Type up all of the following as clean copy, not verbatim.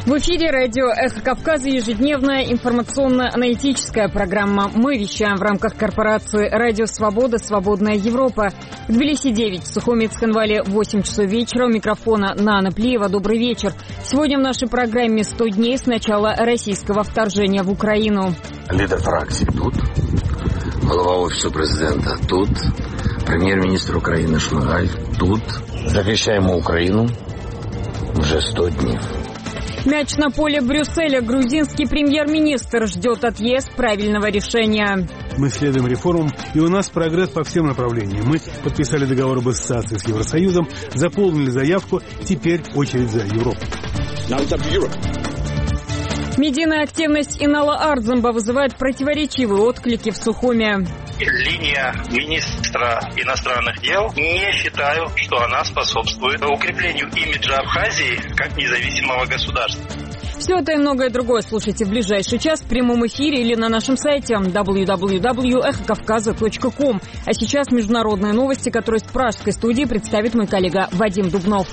В эфире радио «Эхо Кавказа», ежедневная информационно-аналитическая программа. Мы вещаем в рамках корпорации «Радио Свобода», «Свободная Европа». В Тбилиси 9, в Сухуми и Цхинвале 8 часов вечера. У микрофона Нана Плиева. Добрый вечер. Сегодня в нашей программе 100 дней с начала российского вторжения в Украину. Лидер фракции тут, глава офиса президента тут, премьер-министр Украины Шмыгаль тут. Защищаем Украину уже 100 дней. Мяч на поле Брюсселя. Грузинский премьер-министр ждет от ЕС правильного решения. Мы следуем реформам, и у нас прогресс по всем направлениям. Мы подписали договор об ассоциации с Евросоюзом, заполнили заявку, теперь очередь за Европу. Медийная активность Инала Ардзамба вызывает противоречивые отклики в Сухуми. Линия министра иностранных дел, не считаю, что она способствует укреплению имиджа Абхазии как независимого государства. Все это и многое другое слушайте в ближайший час в прямом эфире или на нашем сайте www.эхокавказа.ком. А сейчас международные новости, которые с пражской студии представит мой коллега Вадим Дубнов.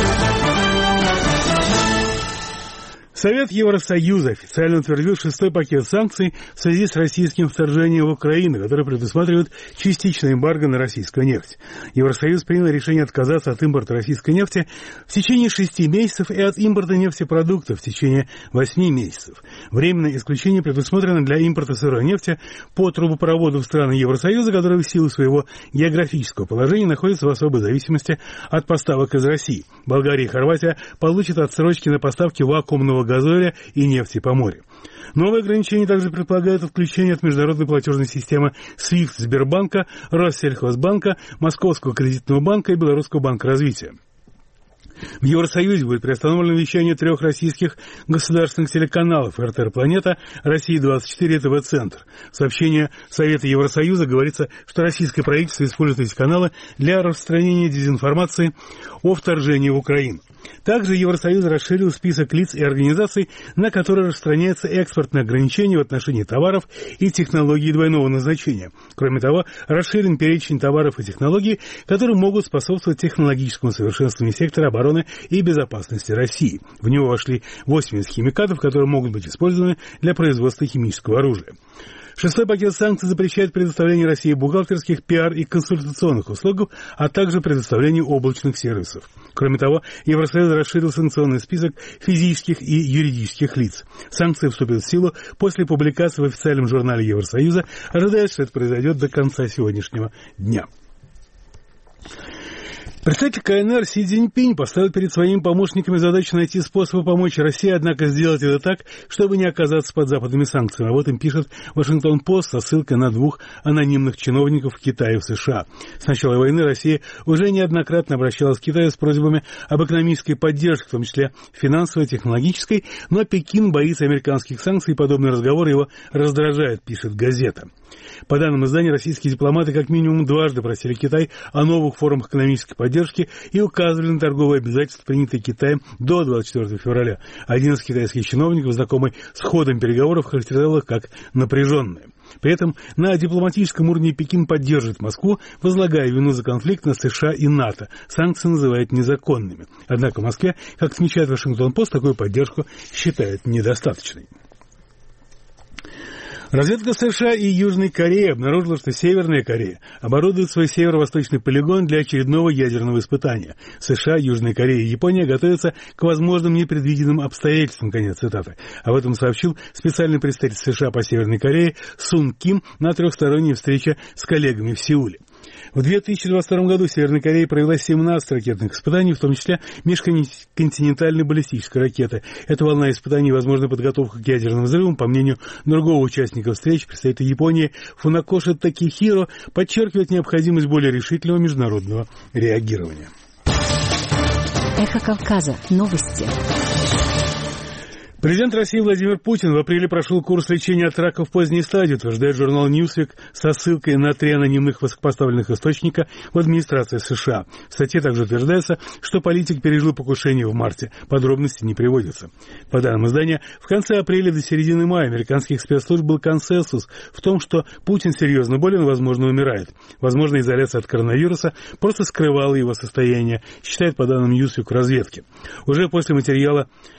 Совет Евросоюза официально утвердил 6-й пакет санкций в связи с российским вторжением в Украину, который предусматривает частичное эмбарго на российскую нефть. Евросоюз принял решение отказаться от импорта российской нефти в течение 6 месяцев и от импорта нефтепродуктов в течение 8 месяцев. Временное исключение предусмотрено для импорта сырой нефти по трубопроводу в страны Евросоюза, которые в силу своего географического положения находятся в особой зависимости от поставок из России. Болгария и Хорватия получат отсрочки на поставки вакуумного газоля и нефти по морю. Новые ограничения также предполагают отключение от международной платежной системы SWIFT Сбербанка, Россельхозбанка, Московского кредитного банка и Белорусского банка развития. В Евросоюзе будет приостановлено вещание 3 российских государственных телеканалов: РТР «Планета», «Россия-24» и ТВ-Центр. В сообщении Совета Евросоюза говорится, что российское правительство использует эти каналы для распространения дезинформации о вторжении в Украину. Также Евросоюз расширил список лиц и организаций, на которые распространяются экспортные ограничения в отношении товаров и технологий двойного назначения. Кроме того, расширен перечень товаров и технологий, которые могут способствовать технологическому совершенствованию сектора обороны и безопасности России. В него вошли 80 химикатов, которые могут быть использованы для производства химического оружия. 6-й пакет санкций запрещает предоставление России бухгалтерских, пиар и консультационных услуг, а также предоставление облачных сервисов. Кроме того, Евросоюз расширил санкционный список физических и юридических лиц. Санкции вступят в силу после публикации в официальном журнале Евросоюза. Ожидается, что это произойдет до конца сегодняшнего дня. Представитель КНР Си Цзиньпинь поставил перед своими помощниками задачу найти способы помочь России, однако сделать это так, чтобы не оказаться под западными санкциями. Об этом пишет Вашингтон-Пост со ссылкой на 2 анонимных чиновников в Китае и в США. С начала войны Россия уже неоднократно обращалась к Китаю с просьбами об экономической поддержке, в том числе финансовой, технологической, но Пекин боится американских санкций, и подобный разговор его раздражает, пишет газета. По данным издания, российские дипломаты как минимум 2 просили Китай о новых формах экономической поддержки и указывали на торговые обязательства, принятые Китаем до 24 февраля. Один из китайских чиновников, знакомый с ходом переговоров, характеризовал их как напряженные. При этом на дипломатическом уровне Пекин поддерживает Москву, возлагая вину за конфликт на США и НАТО. Санкции называют незаконными. Однако в Москве, как отмечает Вашингтон-Пост, такую поддержку считают недостаточной. Разведка США и Южной Кореи обнаружила, что Северная Корея оборудует свой северо-восточный полигон для очередного ядерного испытания. США, Южная Корея и Япония готовятся к возможным непредвиденным обстоятельствам. Конец цитаты. Об этом сообщил специальный представитель США по Северной Корее Сун Ким на 3-сторонней встрече с коллегами в Сеуле. В 2022 году Северная Корея провела 17 ракетных испытаний, в том числе межконтинентальной баллистической ракеты. Эта волна испытаний, возможно, подготовка к ядерным взрывам, по мнению другого участника встречи, представителя Японии Фунакоши Такихиро, подчеркивает необходимость более решительного международного реагирования. Эхо Кавказа. Новости. Президент России Владимир Путин в апреле прошел курс лечения от рака в поздней стадии, утверждает журнал Newsweek со ссылкой на 3 анонимных высокопоставленных источника в администрации США. В статье также утверждается, что политик пережил покушение в марте. Подробности не приводятся. По данным издания, в конце апреля до середины мая американских спецслужб был консенсус в том, что Путин серьезно болен и, возможно, умирает. Возможно, изоляция от коронавируса просто скрывала его состояние, считает по данным Newsweek разведки. Уже после материала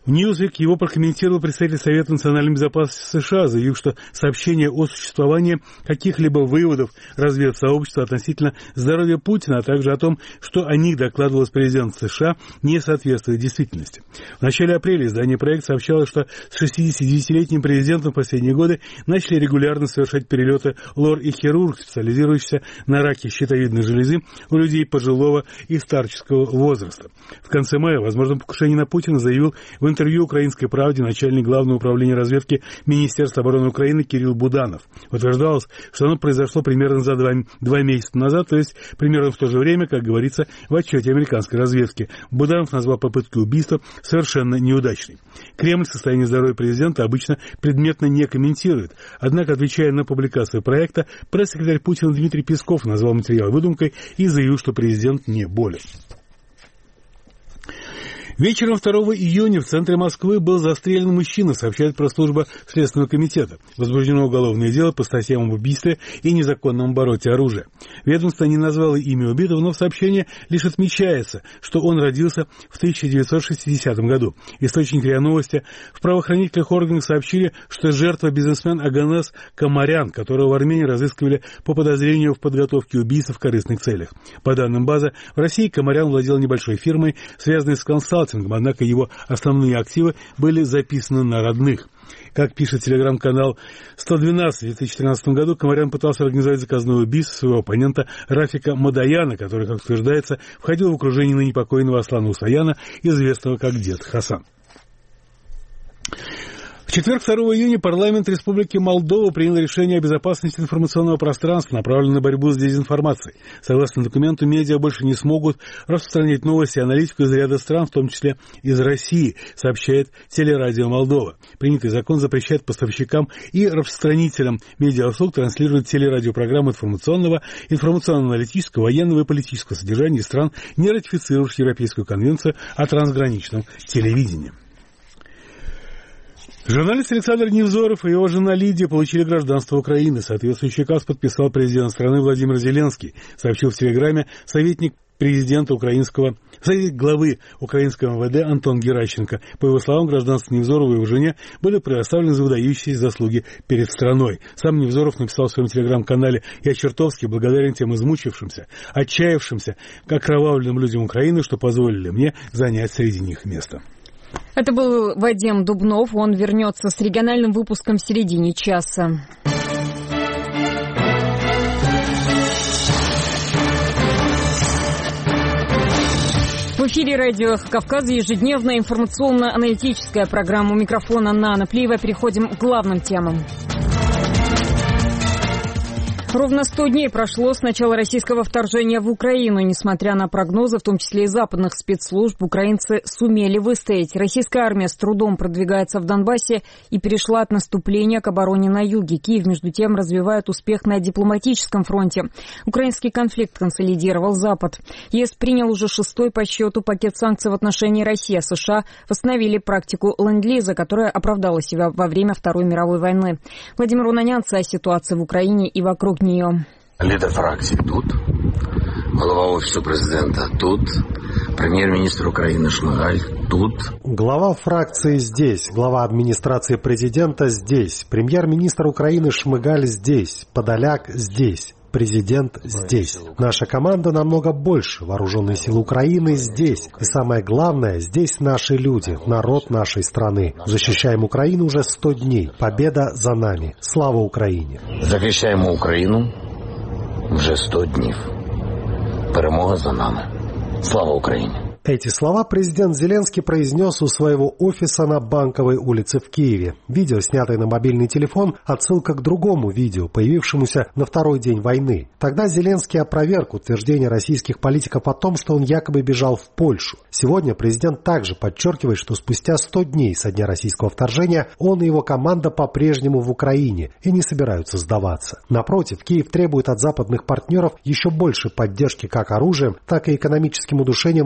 В Newsweek его прокомментировал представитель Совета национальной безопасности США, заявив, что сообщение о существовании каких-либо выводов разведсообщества относительно здоровья Путина, а также о том, что о них докладывалось президенту США, не соответствует действительности. В начале апреля издание «Проект» сообщало, что с 69-летним президентом в последние годы начали регулярно совершать перелеты лор и хирург, специализирующийся на раке щитовидной железы у людей пожилого и старческого возраста. В конце мая о возможном покушении на Путина заявил в интервью «Украинской правде» начальник Главного управления разведки Министерства обороны Украины Кирилл Буданов. Утверждалось, что оно произошло примерно за два месяца назад, то есть примерно в то же время, как говорится в отчете американской разведки. Буданов назвал попытки убийства совершенно неудачной. Кремль состояние здоровья президента обычно предметно не комментирует. Однако, отвечая на публикацию проекта, пресс-секретарь Путина Дмитрий Песков назвал материал выдумкой и заявил, что президент не болен. Вечером 2 июня в центре Москвы был застрелен мужчина, сообщает пресс-служба Следственного комитета. Возбуждено уголовное дело по статьям об убийстве и незаконном обороте оружия. Ведомство не назвало имя убитого, но в сообщении лишь отмечается, что он родился в 1960 году. Источники РИА Новости в правоохранительных органах сообщили, что жертва бизнесмен Оганес Камарян, которого в Армении разыскивали по подозрению в подготовке убийств в корыстных целях. По данным базы, в России Камарян владел небольшой фирмой, связанной с консалтингом, однако его основные активы были записаны на родных. Как пишет телеграм-канал 112, в 2013 году Камарян пытался организовать заказное убийство своего оппонента Рафика Мадаяна, который, как утверждается, входил в окружение ныне покойного Аслана Усаяна, известного как Дед Хасан. В четверг, 2 июня, парламент Республики Молдова принял решение о безопасности информационного пространства, направленное на борьбу с дезинформацией. Согласно документу, медиа больше не смогут распространять новости и аналитику из ряда стран, в том числе из России, сообщает Телерадио Молдова. Принятый закон запрещает поставщикам и распространителям медиауслуг транслировать телерадиопрограммы информационного, информационно-аналитического, военного и политического содержания из стран, не ратифицировавших Европейскую конвенцию о трансграничном телевидении. Журналист Александр Невзоров и его жена Лидия получили гражданство Украины. Соответствующий указ подписал президент страны Владимир Зеленский, сообщил в Телеграме советник главы украинского МВД Антон Геращенко. По его словам, гражданство Невзорова и его жене были предоставлены за выдающиеся заслуги перед страной. Сам Невзоров написал в своем телеграм-канале: «Я чертовски благодарен тем измучившимся, отчаявшимся, окровавленным людям Украины, что позволили мне занять среди них место». Это был Вадим Дубнов. Он вернется с региональным выпуском в середине часа. В эфире радио «Эхо Кавказа» ежедневная информационно-аналитическая программа. У микрофона Нана Плиева. Переходим к главным темам. Ровно 100 дней прошло с начала российского вторжения в Украину. Несмотря на прогнозы, в том числе и западных спецслужб, украинцы сумели выстоять. Российская армия с трудом продвигается в Донбассе и перешла от наступления к обороне на юге. Киев, между тем, развивает успех на дипломатическом фронте. Украинский конфликт консолидировал Запад. ЕС принял уже 6-й по счету пакет санкций в отношении России, а США восстановили практику ленд-лиза, которая оправдала себя во время Второй мировой войны. Владимир Унанянцев о ситуации в Украине и вокруг нее. Лидер фракции тут, глава офиса президента тут, премьер-министр Украины Шмыгаль тут. Глава фракции здесь, глава администрации президента здесь, премьер-министр Украины Шмыгаль здесь, Подоляк здесь. Президент здесь. Наша команда намного больше. Вооруженные силы Украины здесь. И самое главное, здесь наши люди, народ нашей страны. Защищаем Украину уже 100 дней. Победа за нами. Слава Украине. Захищаємо Україну вже 100 днів. Перемога за нами. Слава Україні. Эти слова президент Зеленский произнес у своего офиса на Банковой улице в Киеве. Видео, снятое на мобильный телефон, отсылка к другому видео, появившемуся на второй день войны. Тогда Зеленский опроверг утверждение российских политиков о том, что он якобы бежал в Польшу. Сегодня президент также подчеркивает, что спустя 100 дней со дня российского вторжения он и его команда по-прежнему в Украине и не собираются сдаваться. Напротив, Киев требует от западных партнеров еще больше поддержки как оружием, так и экономическим удушением российской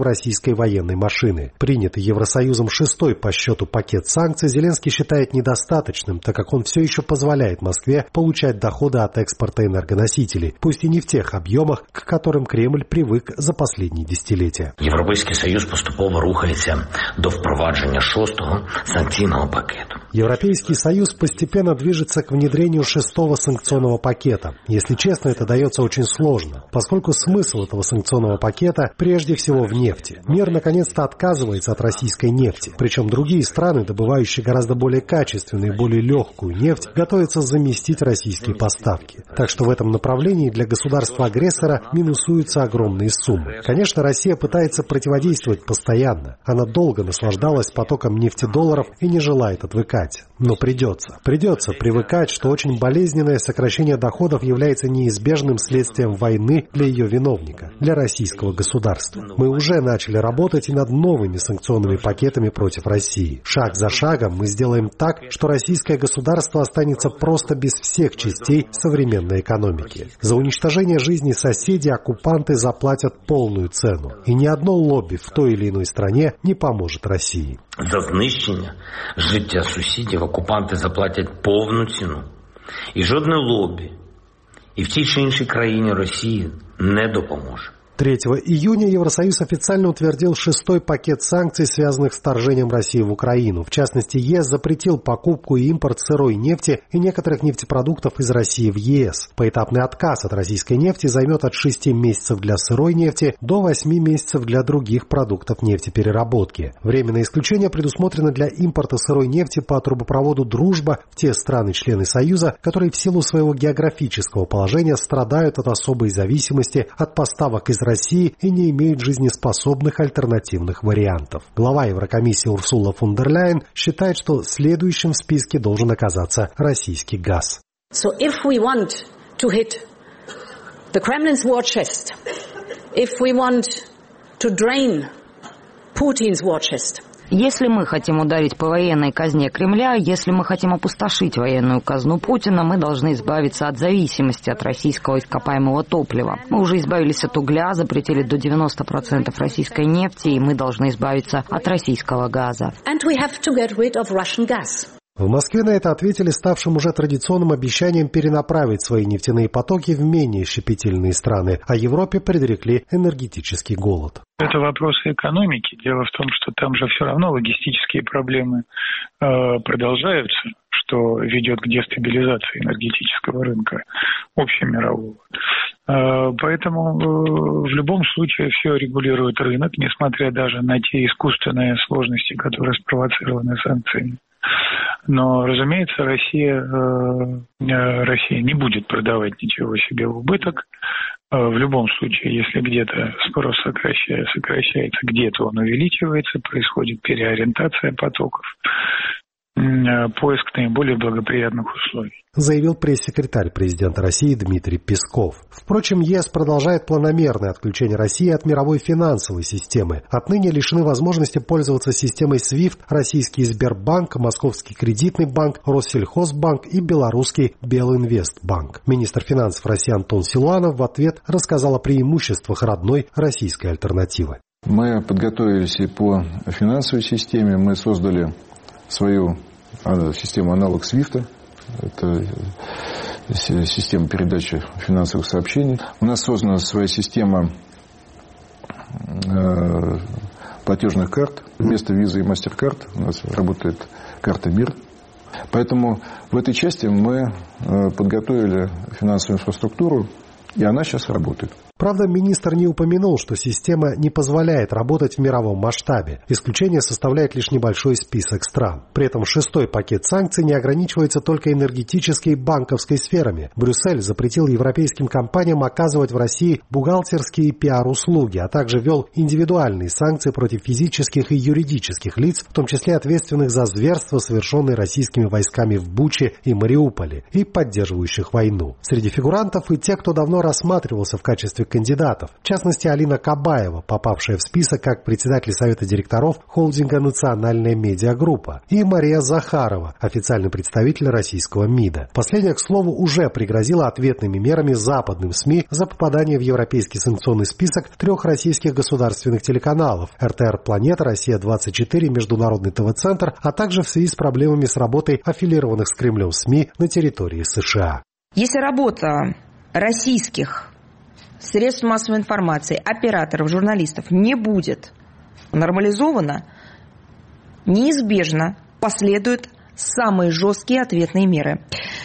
российской военной машины. Принятый Евросоюзом 6-й по счету пакет санкций Зеленский считает недостаточным, так как он все еще позволяет Москве получать доходы от експорта энергоносителей, пусть и не в тех об'ємах, к которым Кремль привык за последние десятилетия. Європейський Союз поступово рухається до впровадження 6-го санкційного пакету. Европейский Союз постепенно движется к внедрению 6-го санкционного пакета. Если честно, это дается очень сложно, поскольку смысл этого санкционного пакета прежде всего в нефти. Мир наконец-то отказывается от российской нефти. Причем другие страны, добывающие гораздо более качественную и более легкую нефть, готовятся заместить российские поставки. Так что в этом направлении для государства-агрессора минусуются огромные суммы. Конечно, Россия пытается противодействовать постоянно. Она долго наслаждалась потоком нефтедолларов и не желает отвыкать. Но придется. Придется привыкать, что очень болезненное сокращение доходов является неизбежным следствием войны для ее виновника, для российского государства. Мы уже начали работать и над новыми санкционными пакетами против России. Шаг за шагом мы сделаем так, что российское государство останется просто без всех частей современной экономики. За уничтожение жизни соседей оккупанты заплатят полную цену. И ни одно лобби в той или иной стране не поможет России. За знищення життя сусідів окупанти заплатять повну ціну. І жодне лобі, і в тій чи іншій країні Росії не допоможе. 3 июня Евросоюз официально утвердил 6-й пакет санкций, связанных с вторжением России в Украину. В частности, ЕС запретил покупку и импорт сырой нефти и некоторых нефтепродуктов из России в ЕС. Поэтапный отказ от российской нефти займет от 6 месяцев для сырой нефти до 8 месяцев для других продуктов нефтепереработки. Временное исключение предусмотрено для импорта сырой нефти по трубопроводу «Дружба» в те страны-члены Союза, которые в силу своего географического положения страдают от особой зависимости от поставок из России и не имеют жизнеспособных альтернативных вариантов. Глава Еврокомиссии Урсула фон дер Ляйен считает, что следующим в списке должен оказаться российский газ. So if we want to hit the Kremlin's war chest, if we want to drain Putin's war chest, если мы хотим ударить по военной казне Кремля, если мы хотим опустошить военную казну Путина, мы должны избавиться от зависимости от российского ископаемого топлива. Мы уже избавились от угля, запретили до 90% российской нефти, и мы должны избавиться от российского газа. And we have to get rid of Russian gas. В Москве на это ответили ставшим уже традиционным обещанием перенаправить свои нефтяные потоки в менее щепетильные страны, а Европе предрекли энергетический голод. Это вопросы экономики. Дело в том, что там же все равно логистические проблемы продолжаются, что ведет к дестабилизации энергетического рынка общемирового. Поэтому в любом случае все регулирует рынок, несмотря даже на те искусственные сложности, которые спровоцированы санкциями. Но, разумеется, Россия не будет продавать ничего себе в убыток. В любом случае, если где-то спрос сокращается, где-то он увеличивается, происходит переориентация потоков, поиск наиболее благоприятных условий. Заявил пресс-секретарь президента России Дмитрий Песков. Впрочем, ЕС продолжает планомерное отключение России от мировой финансовой системы. Отныне лишены возможности пользоваться системой SWIFT российский Сбербанк, Московский кредитный банк, Россельхозбанк и белорусский Белинвестбанк. Министр финансов России Антон Силуанов в ответ рассказал о преимуществах родной российской альтернативы. Мы подготовились и по финансовой системе. Мы создали свою систему аналог SWIFT. Это система передачи финансовых сообщений. У нас создана своя система платежных карт. Вместо Visa и MasterCard у нас работает карта МИР. Поэтому в этой части мы подготовили финансовую инфраструктуру, и она сейчас работает. Правда, министр не упомянул, что система не позволяет работать в мировом масштабе. Исключение составляет лишь небольшой список стран. При этом 6-й пакет санкций не ограничивается только энергетической и банковской сферами. Брюссель запретил европейским компаниям оказывать в России бухгалтерские и пиар-услуги, а также ввел индивидуальные санкции против физических и юридических лиц, в том числе ответственных за зверства, совершенные российскими войсками в Буче и Мариуполе, и поддерживающих войну. Среди фигурантов и те, кто давно рассматривался в качестве кандидатов. В частности, Алина Кабаева, попавшая в список как председатель Совета директоров холдинга «Национальная медиагруппа», и Мария Захарова, официальный представитель российского МИДа. Последняя, к слову, уже пригрозила ответными мерами западным СМИ за попадание в европейский санкционный список 3 российских государственных телеканалов: РТР «Планета», «Россия-24», Международный ТВ-центр, а также в связи с проблемами с работой аффилированных с Кремлем СМИ на территории США. Если работа российских средств массовой информации, операторов, журналистов не будет нормализована, неизбежно последуют самые жесткие ответные меры.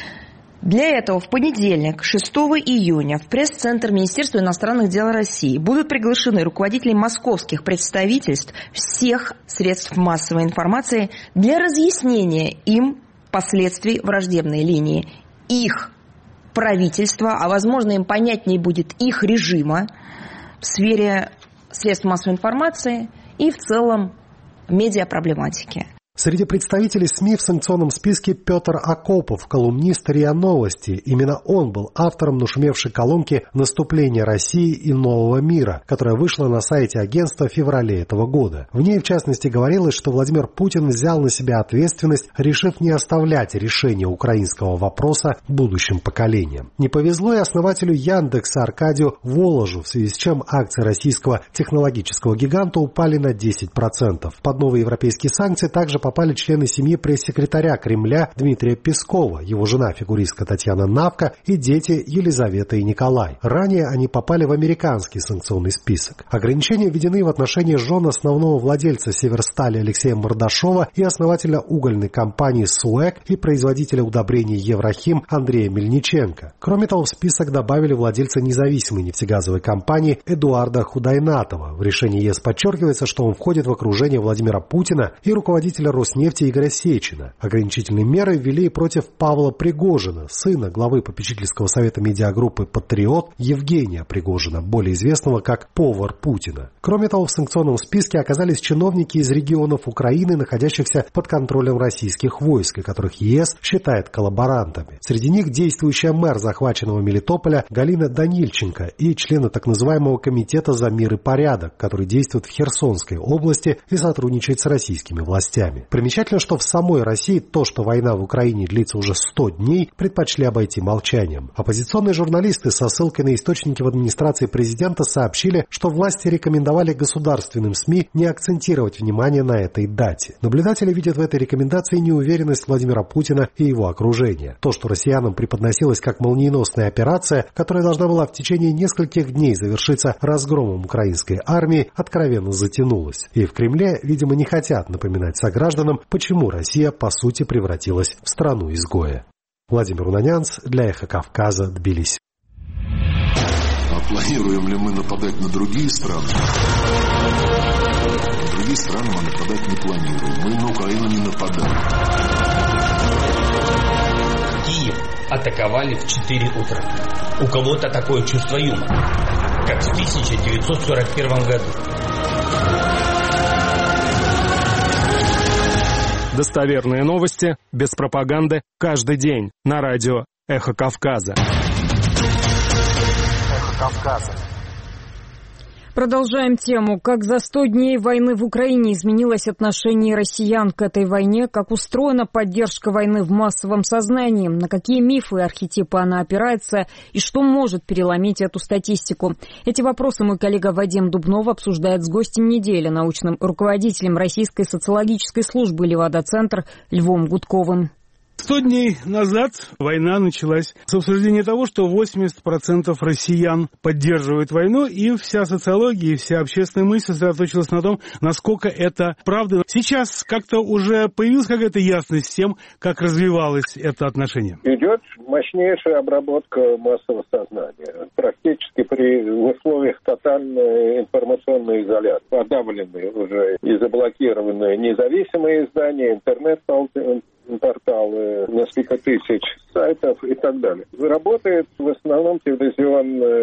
Для этого в понедельник, 6 июня, в пресс-центр Министерства иностранных дел России будут приглашены руководители московских представительств всех средств массовой информации для разъяснения им последствий враждебной линии их правительства, а возможно им понятнее будет их режима в сфере средств массовой информации и в целом медиапроблематики. Среди представителей СМИ в санкционном списке Петр Акопов, колумнист РИА Новости. Именно он был автором нашумевшей колонки «Наступление России и нового мира», которая вышла на сайте агентства в феврале этого года. В ней, в частности, говорилось, что Владимир Путин взял на себя ответственность, решив не оставлять решение украинского вопроса будущим поколениям. Не повезло и основателю Яндекса Аркадию Воложу, в связи с чем акции российского технологического гиганта упали на 10%. Под новые европейские санкции также попали члены семьи пресс-секретаря Кремля Дмитрия Пескова, его жена фигуристка Татьяна Навка и дети Елизавета и Николай. Ранее они попали в американский санкционный список. Ограничения введены в отношении жен основного владельца Северстали Алексея Мордашова и основателя угольной компании СУЭК и производителя удобрений Еврохим Андрея Мельниченко. Кроме того, в список добавили владельца независимой нефтегазовой компании Эдуарда Худайнатова. В решении ЕС подчеркивается, что он входит в окружение Владимира Путина и руководителя Роснефти Игоря Сечина. Ограничительные меры ввели против Павла Пригожина, сына главы попечительского совета медиагруппы «Патриот» Евгения Пригожина, более известного как «Повар Путина». Кроме того, в санкционном списке оказались чиновники из регионов Украины, находящихся под контролем российских войск, и которых ЕС считает коллаборантами. Среди них действующая мэр захваченного Мелитополя Галина Данильченко и члены так называемого Комитета за мир и порядок, который действует в Херсонской области и сотрудничает с российскими властями. Примечательно, что в самой России то, что война в Украине длится уже 100 дней, предпочли обойти молчанием. Оппозиционные журналисты со ссылкой на источники в администрации президента сообщили, что власти рекомендовали государственным СМИ не акцентировать внимание на этой дате. Наблюдатели видят в этой рекомендации неуверенность Владимира Путина и его окружения. То, что россиянам преподносилось как молниеносная операция, которая должна была в течение нескольких дней завершиться разгромом украинской армии, откровенно затянулось. И в Кремле, видимо, не хотят напоминать согражданам, почему Россия, по сути, превратилась в страну-изгоя. Владимир Унанянц для «Эхо Кавказа», Тбилиси. А планируем ли мы нападать на другие страны? На другие страны мы нападать не планируем. Мы на Украину не нападаем. Киев атаковали в 4 утра. У кого-то такое чувство юмора, как в 1941 году. Достоверные новости, без пропаганды, каждый день на радио «Эхо Кавказа». «Эхо Кавказа». Продолжаем тему. Как за 100 дней войны в Украине изменилось отношение россиян к этой войне, как устроена поддержка войны в массовом сознании, на какие мифы и архетипы она опирается и что может переломить эту статистику. Эти вопросы мой коллега Вадим Дубнов обсуждает с гостем недели, научным руководителем Российской социологической службы «Левада-центр» Львом Гудковым. 100 дней назад война началась с обсуждения того, что 80% россиян поддерживают войну, и вся социология, и вся общественная мысль сосредоточилась на том, насколько это правда. Сейчас как-то уже появилась какая-то ясность с тем, как развивалось это отношение. Идет мощнейшая обработка массового сознания. Практически при условиях тотальной информационной изоляции. Подавлены уже и заблокированы независимые издания, интернет-порталы, несколько тысяч сайтов и так далее. Работает в основном телевизионная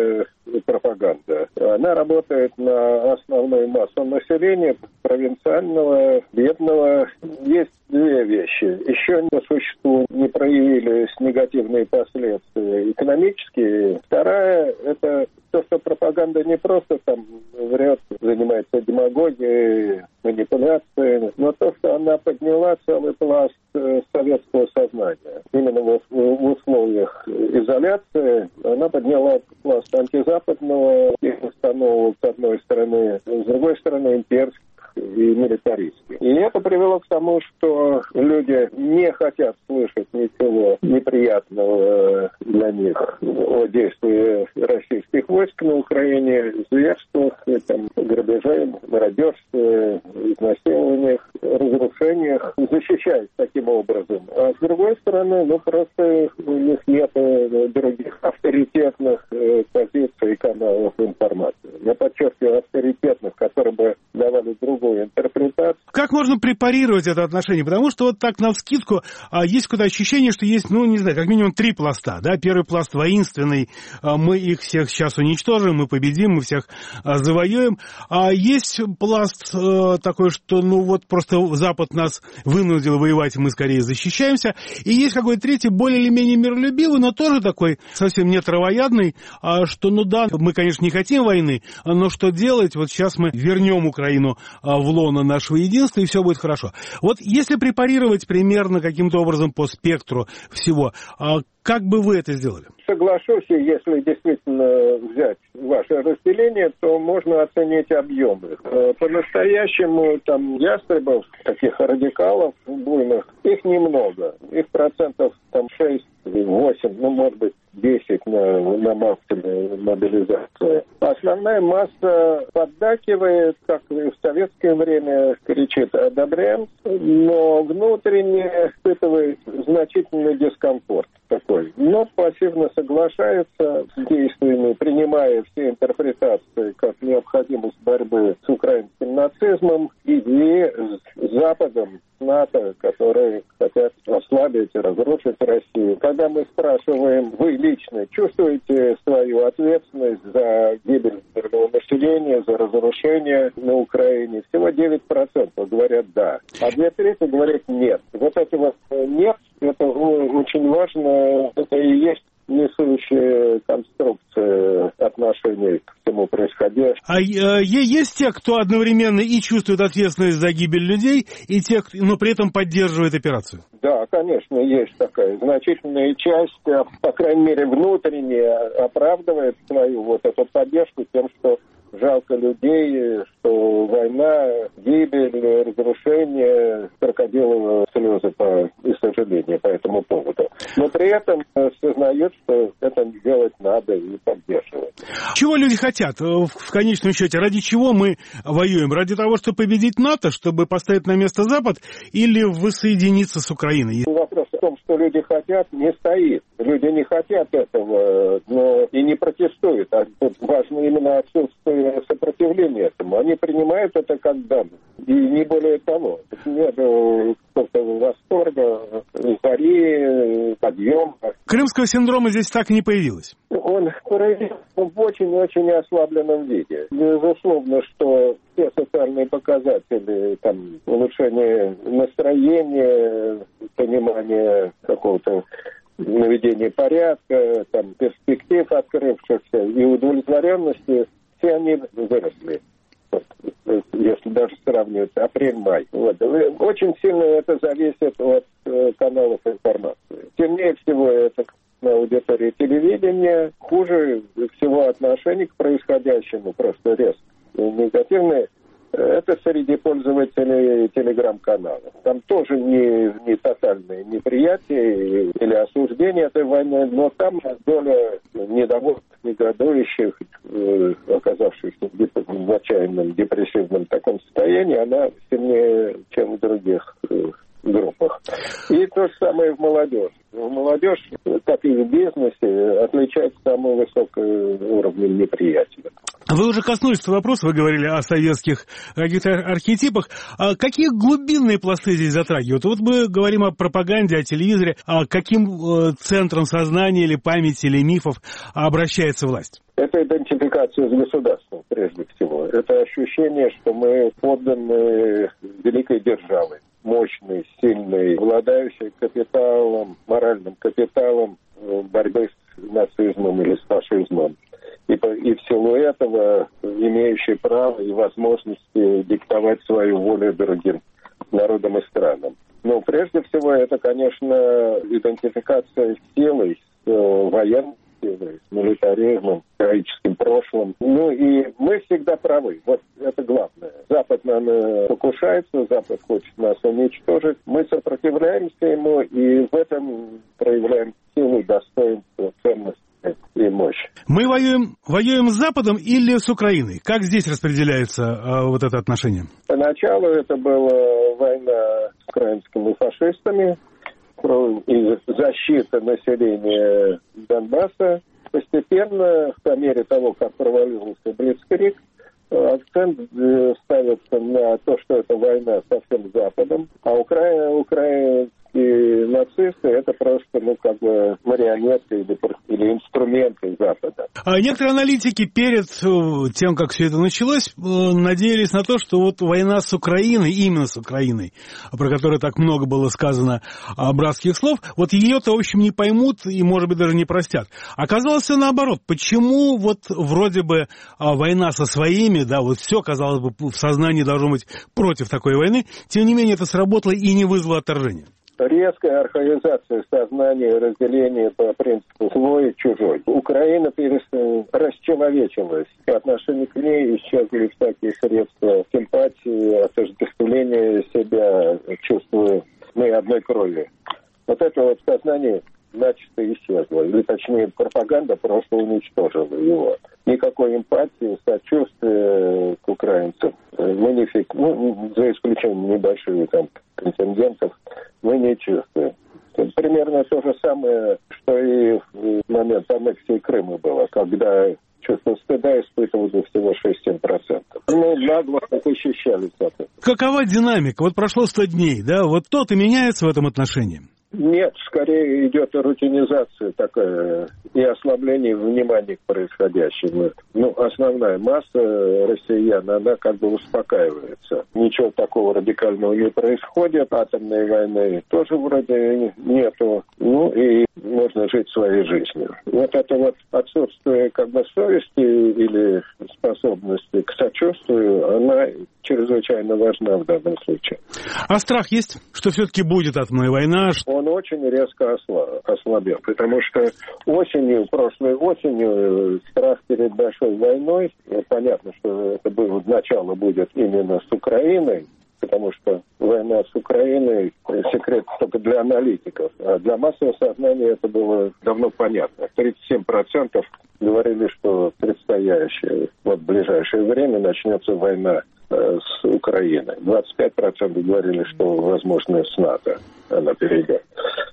пропаганда. Она работает на основную массу населения, провинциального, бедного. Есть две вещи. Еще по существу не проявились негативные последствия экономические. Вторая – это то, что пропаганда не просто там врет, занимается демагогией, манипуляцией, но то, что она подняла целый пласт советского сознания. Именно в условиях изоляции она подняла пласт антизападного и установок, с одной стороны, с другой стороны, имперских и милитаристских. И это привело к тому, что люди не хотят слышать ничего неприятного для них о действии российских войск на Украине, зверствах, грабежах, мародерстве, изнасилованиях, разрушениях, защищаясь таким образом. А с другой стороны, просто у них нет других авторитетных позиций и каналов информации. Я подчеркиваю, авторитетных, которые бы давали другую интерпретацию. Как можно препарировать это отношение? Потому что вот так навскидку есть какое-то ощущение, что есть, как минимум 3 пласта. Да? Первый пласт воинственный, мы их всех сейчас уничтожим, мы победим, мы всех завоюем. А есть пласт такой, что просто Запад нас вынудил воевать, мы скорее защищаемся. И есть какой-то третий, более или менее миролюбивый, но тоже такой совсем не травоядный, что, мы, конечно, не хотим войны, но что делать? Вот сейчас мы вернем Украину в лоно нашего единства, и все будет хорошо. Вот если препарировать примерно каким-то образом по спектру всего, как бы вы это сделали? Соглашусь, и если действительно взять ваше разделение, то можно оценить объемы. По-настоящему ястребов, таких радикалов буйных, их немного. Их процентов 6, 8, может быть 10 на максимуме мобилизации. Основная масса поддакивает, как и в советское время, кричит «одобряем», но внутренне испытывает значительный дискомфорт такой. Но пассивно соглашается с действиями, принимая все интерпретации как необходимость борьбы с украинским нацизмом и с Западом, НАТО, которые хотят ослабить и разрушить Россию. Когда мы спрашиваем, вы лично чувствуете свою ответственность за гибель мирного населения, за разрушение на Украине, всего 9% говорят «да», а 2/3 говорят «нет». Вот это «нет», это очень важно, это и есть несущая конструкция отношений к всему происходящему. А есть те, кто одновременно и чувствует ответственность за гибель людей, и те, но при этом поддерживает операцию? Да, конечно, есть такая. Значительная часть, по крайней мере, внутренне оправдывает свою эту поддержку тем, что жалко людей, что война, гибель, разрушение, крокодиловые слезы и сожаления по этому поводу. Но при этом осознают, что это делать надо и поддерживать. Чего люди хотят? В конечном счете, ради чего мы воюем? Ради того, чтобы победить НАТО, чтобы поставить на место Запад, или воссоединиться с Украиной? Вопрос в том, что люди хотят, не стоит. Люди не хотят этого, но и не протестуют. А тут важно именно отсутствие сопротивления этому. Они принимают это как данность. И не более того. Нет какого-то восторга, эйфории, подъема. Крымского синдрома здесь так и не появилось. Он проявился в очень-очень ослабленном виде. Безусловно, что все социальные показатели, улучшение настроения, понимание какого-то наведения порядка, перспектив открывшихся и удовлетворенности, все они выросли. Если даже сравнивать апрель-май. Очень сильно это зависит от каналов информации. Сильнее всего это на аудитории телевидения, хуже всего отношение к происходящему, просто резко негативное. Это среди пользователей телеграм-каналов. Там тоже не тотальное неприятие или осуждение этой войны, но там доля недовольных, негодующих, оказавшихся в отчаянном депрессивном таком состоянии, она сильнее, чем в других группах. И то же самое в молодежи. Молодежь, как и в бизнесе, отличается самым высоким уровнем неприятия. Вы уже коснулись этого вопроса, вы говорили о советских каких-то архетипах. А какие глубинные пласты здесь затрагивают? Вот мы говорим о пропаганде, о телевизоре. А каким центром сознания или памяти, или мифов обращается власть? Это идентификация с государством, прежде всего. Это ощущение, что мы подданы великой державы, мощной, сильной, обладающей капиталом, моральным капиталом борьбы с нацизмом или с фашизмом. И в силу этого имеющие право и возможности диктовать свою волю другим народам и странам. Но прежде всего это, конечно, идентификация с силой, с военной силой, с милитаризмом, с героическим прошлым. Ну и мы всегда правы. Вот это главное. Запад на нас покушается, Запад хочет нас уничтожить. Мы сопротивляемся ему и в этом проявляем силу, достоинство, ценность и мощь. Мы воюем с Западом или с Украиной? Как здесь распределяется вот это отношение? Поначалу это была война с украинскими фашистами и защита населения Донбасса. Постепенно, по мере того, как провалился Блицкриг, акцент ставится на то, что это война со всем Западом, а украинские нацисты это просто, марионетки или инструменты Запада. А некоторые аналитики перед тем, как все это началось, надеялись на то, что вот война с Украиной, именно с Украиной, про которую так много было сказано братских слов, вот ее-то, в общем, не поймут и, может быть, даже не простят. Оказалось все наоборот. Почему вот вроде бы война со своими, да, вот все, казалось бы, в сознании должно быть против такой войны, тем не менее это сработало и не вызвало отторжения? Резкая архаизация сознания, разделение по принципу свой и чужой. Украина расчеловечилась. По отношению к ней исчезли всякие средства симпатии, отождествления себя, чувствуя мы одной крови. Вот это вот сознание начисто исчезло. Или точнее пропаганда просто уничтожила его. Никакой эмпатии, сочувствия к украинцам мы не за исключением небольших контингентов, мы не чувствуем. Примерно то же самое, что и в момент аннексии Крыма было, когда чувство стыда испытывали всего 6-7%. Мы нагло защищались от этого. Какова динамика? Вот прошло 100 дней, да? Вот то-то меняется в этом отношении? Нет, скорее идет рутинизация такая и ослабление внимания к происходящему. Основная масса россиян, она как бы успокаивается. Ничего такого радикального не происходит, атомной войны тоже вроде нету. И можно жить своей жизнью. Вот это вот отсутствие совести или способности к сочувствию, она чрезвычайно важна в данном случае. А страх есть, что все-таки будет атомная война? Он очень резко ослабел, потому что прошлой осенью, страх перед большой войной, понятно, что это начало будет именно с Украиной, потому что война с Украиной – секрет только для аналитиков, а для массового сознания это было давно понятно. 37% говорили, что предстоящее, в ближайшее время начнется война с Украиной. 25% говорили, что, возможно, с НАТО она перейдет.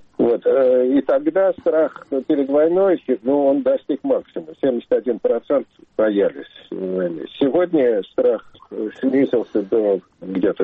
И тогда страх перед войной, он достиг максимума. 71% боялись войны. Сегодня страх снизился до где-то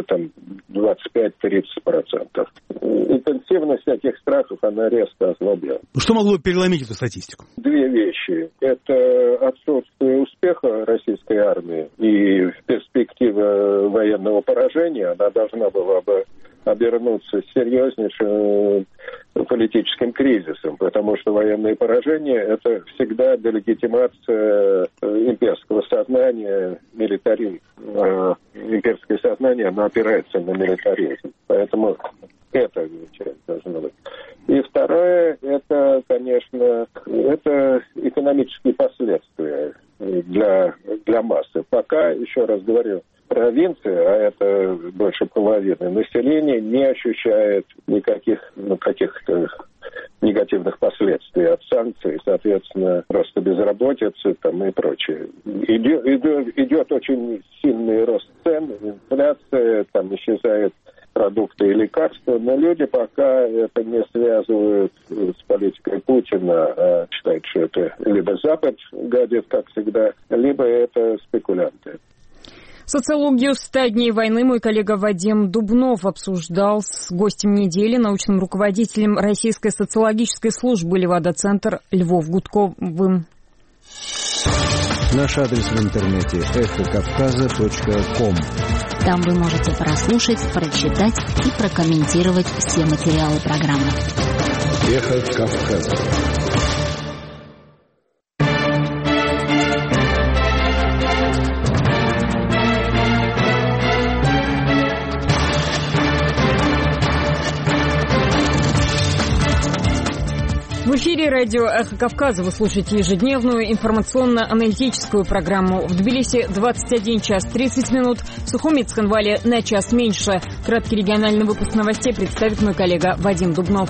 25-30%. Интенсивность этих страхов, она резко ослабела. Что могло переломить эту статистику? Две вещи. Это отсутствие успеха российской армии и перспектива военного поражения. Она должна была бы обернуться серьезнейшим политическим кризисом, потому что военные поражения – это всегда делегитимация имперского сознания, милитаризм. Имперское сознание, оно опирается на милитаризм. Поэтому это часть должна быть. И второе – это, конечно, это экономические последствия для массы. Пока, еще раз говорю, провинция, а это больше половины населения, не ощущает никаких каких-то негативных последствий от санкций, соответственно, просто безработицы и прочее. Идет очень сильный рост цен, инфляция, исчезает продукты и лекарства, но люди пока это не связывают с политикой Путина, а считают, что это либо Запад гадит, как всегда, либо это спекулянты. Социологию 100 дней войны мой коллега Вадим Дубнов обсуждал с гостем недели, научным руководителем Российской социологической службы «Левада-центр» Львом Гудковым. Наш адрес в интернете эхокавказа.ком. Там вы можете прослушать, прочитать и прокомментировать все материалы программы. Эхо Кавказа. В эфире радио «Эхо Кавказа». Вы слушаете ежедневную информационно-аналитическую программу. В Тбилиси 21 час 30 минут, в Сухуми и Цхинвале на час меньше. Краткий региональный выпуск новостей представит мой коллега Вадим Дубнов.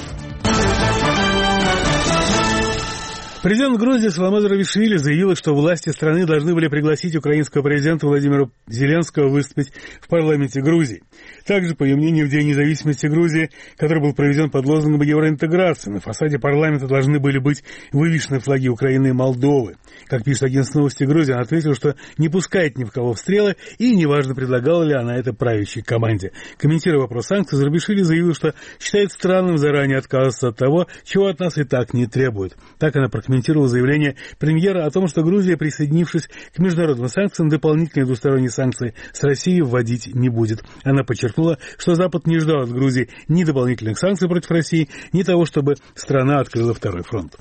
Президент Грузии Саломе Зурабишвили заявил, что власти страны должны были пригласить украинского президента Владимира Зеленского выступить в парламенте Грузии. Также, по ее мнению, в День независимости Грузии, который был проведен под лозунгом евроинтеграции, на фасаде парламента должны были быть вывешены флаги Украины и Молдовы. Как пишет агентство новости Грузии, она ответила, что не пускает ни в кого в стрелы и неважно, предлагала ли она это правящей команде. Комментируя вопрос санкций, Зурабишвили заявил, что считает странным заранее отказываться от того, чего от нас и так не требуют. Так она прокомментировала заявление премьера о том, что Грузия, присоединившись к международным санкциям, дополнительные двусторонние санкции с Россией вводить не будет. Она подчеркнула, что Запад не ждал от Грузии ни дополнительных санкций против России, ни того, чтобы страна открыла второй фронт.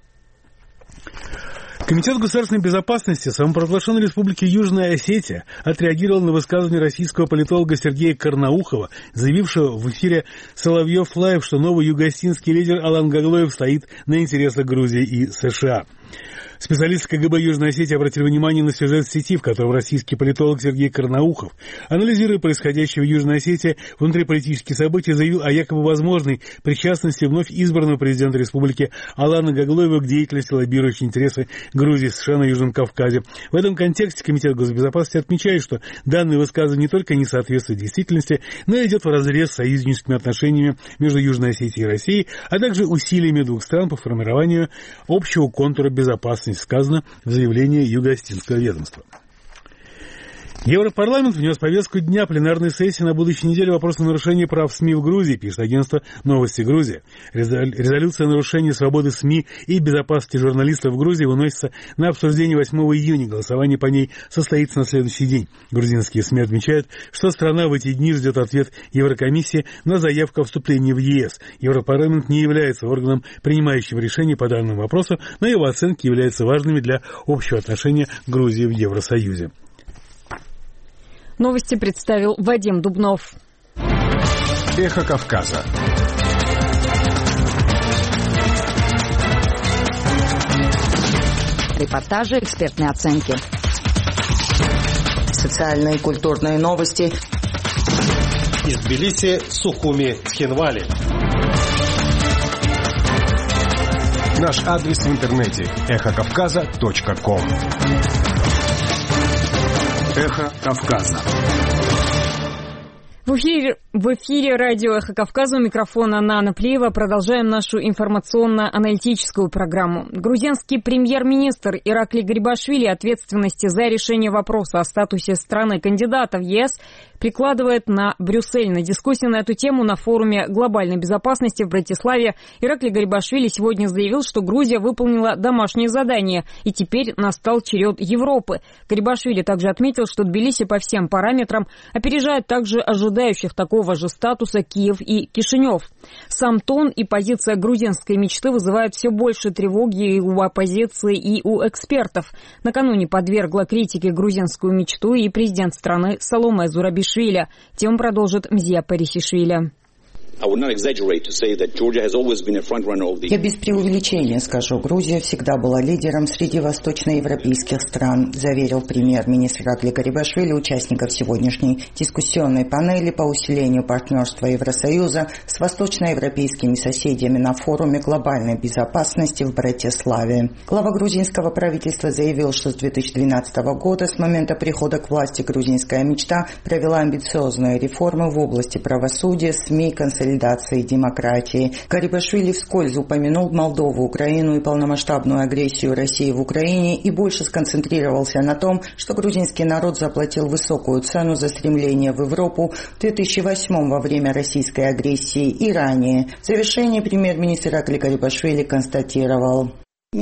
Комитет государственной безопасности самопровозглашенной республики Южная Осетия отреагировал на высказывание российского политолога Сергея Карнаухова, заявившего в эфире «Соловьев Лайв», что новый юго-осетинский лидер Алан Гаглоев стоит на интересах Грузии и США. Специалисты КГБ Южной Осетии обратили внимание на сюжет в сети, в котором российский политолог Сергей Карнаухов, анализируя происходящее в Южной Осетии внутриполитические события, заявил о якобы возможной причастности вновь избранного президента республики Алана Гаглоева к деятельности, лоббирующей интересы Грузии и США на Южном Кавказе. В этом контексте Комитет госбезопасности отмечает, что данное высказывание не только не соответствует действительности, но и идет вразрез с союзническими отношениями между Южной Осетией и Россией, а также усилиями двух стран по формированию общего контура безопасности, сказано в заявлении Юго-Осетинского ведомства. Европарламент внес в повестку дня пленарной сессии на будущей неделе вопрос о нарушении прав СМИ в Грузии, пишет агентство «Новости Грузии». Резолюция о нарушении свободы СМИ и безопасности журналистов в Грузии выносится на обсуждение 8 июня. Голосование по ней состоится на следующий день. Грузинские СМИ отмечают, что страна в эти дни ждет ответ Еврокомиссии на заявку о вступлении в ЕС. Европарламент не является органом, принимающим решения по данному вопросу, но его оценки являются важными для общего отношения Грузии в Евросоюзе. Новости представил Вадим Дубнов. Эхо Кавказа. Репортажи, экспертные оценки. Социальные и культурные новости. Из Тбилиси, Сухуми, Цхинвали. Наш адрес в интернете эхокавказа.ком. Эхо Кавказа. В эфире радио «Эхо Кавказа», у микрофона Нана Плеева. Продолжаем нашу информационно-аналитическую программу. Грузинский премьер-министр Ираклий Гарибашвили ответственности за решение вопроса о статусе страны-кандидата в ЕС прикладывает на Брюссель. На дискуссии на эту тему на форуме глобальной безопасности в Братиславе Ираклий Гарибашвили сегодня заявил, что Грузия выполнила домашнее задание, и теперь настал черед Европы. Гарибашвили также отметил, что Тбилиси по всем параметрам опережает также ожидающих такого же статуса Киев и Кишинев. Сам тон и позиция грузинской мечты вызывают все больше тревоги и у оппозиции, и у экспертов. Накануне подвергла критике грузинскую мечту и президент страны Саломе Зурабишвили. Тему продолжит Мзия Парисишвили. Я без преувеличения скажу, Грузия всегда была лидером среди восточноевропейских стран, заверил премьер-министр Иrakli Garibashvili участников сегодняшней дискуссионной панели по усилению партнерства Евросоюза с восточноевропейскими соседями на форуме глобальной безопасности в Братиславе. Глава грузинского правительства заявил, что с 2012 года, с момента прихода к власти «Грузинская мечта», провела амбициозные реформы в области правосудия, СМИ, консолидации демократии. Гарибашвили вскользь упомянул Молдову, Украину и полномасштабную агрессию России в Украине и больше сконцентрировался на том, что грузинский народ заплатил высокую цену за стремление в Европу в 2008 во время российской агрессии и ранее. В завершении премьер-министр Иrakli Garibashvili констатировал: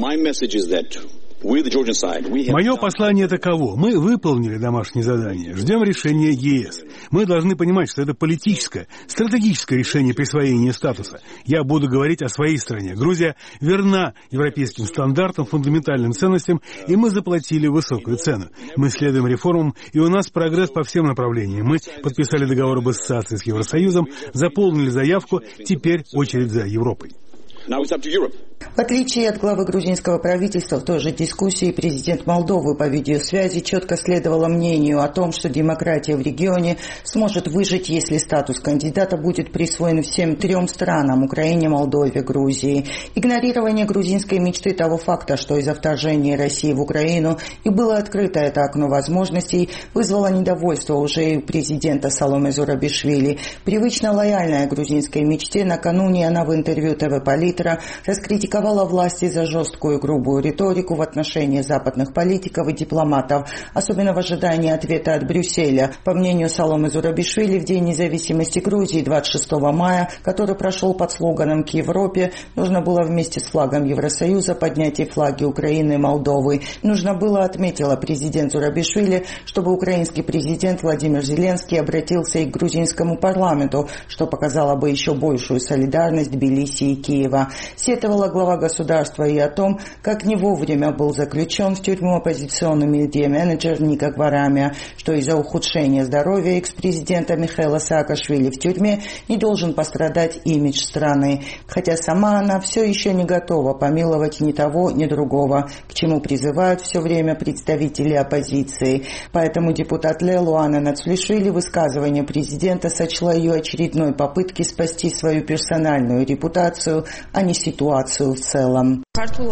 Мое послание таково. Мы выполнили домашнее задание. Ждем решения ЕС. Мы должны понимать, что это политическое, стратегическое решение присвоения статуса. Я буду говорить о своей стране. Грузия верна европейским стандартам, фундаментальным ценностям, и мы заплатили высокую цену. Мы следуем реформам, и у нас прогресс по всем направлениям. Мы подписали договор об ассоциации с Евросоюзом, заполнили заявку, теперь очередь за Европой. В отличие от главы грузинского правительства, в той же дискуссии президент Молдовы по видеосвязи четко следовала мнению о том, что демократия в регионе сможет выжить, если статус кандидата будет присвоен всем трем странам – Украине, Молдове, Грузии. Игнорирование грузинской мечты того факта, что из-за вторжения России в Украину и было открыто это окно возможностей, вызвало недовольство уже и у президента Саломе Зурабишвили. Привычно лояльная грузинской мечте, накануне она в интервью ТВ Политра раскритиковала власти за жесткую и грубую риторику в отношении западных политиков и дипломатов, особенно в ожидании ответа от Брюсселя. По мнению Саломе Зурабишвили, в День независимости Грузии 26 мая, который прошел под слоганом «К Европе», нужно было вместе с флагом Евросоюза поднять и флаги Украины и Молдовы. Нужно было, отметила президент Зурабишвили, чтобы украинский президент Владимир Зеленский обратился и к грузинскому парламенту, что показало бы еще большую солидарность Тбилиси и Киева. Сетовала глава государства и о том, как не вовремя был заключен в тюрьму оппозиционный медиа-менеджер Ника Гварамия, что из-за ухудшения здоровья экс-президента Михаила Саакашвили в тюрьме не должен пострадать имидж страны, хотя сама она все еще не готова помиловать ни того, ни другого, к чему призывают все время представители оппозиции. Поэтому депутат Луана Нацвлишвили высказывание президента сочла ее очередной попыткой спасти свою персональную репутацию, а не ситуацию в целом.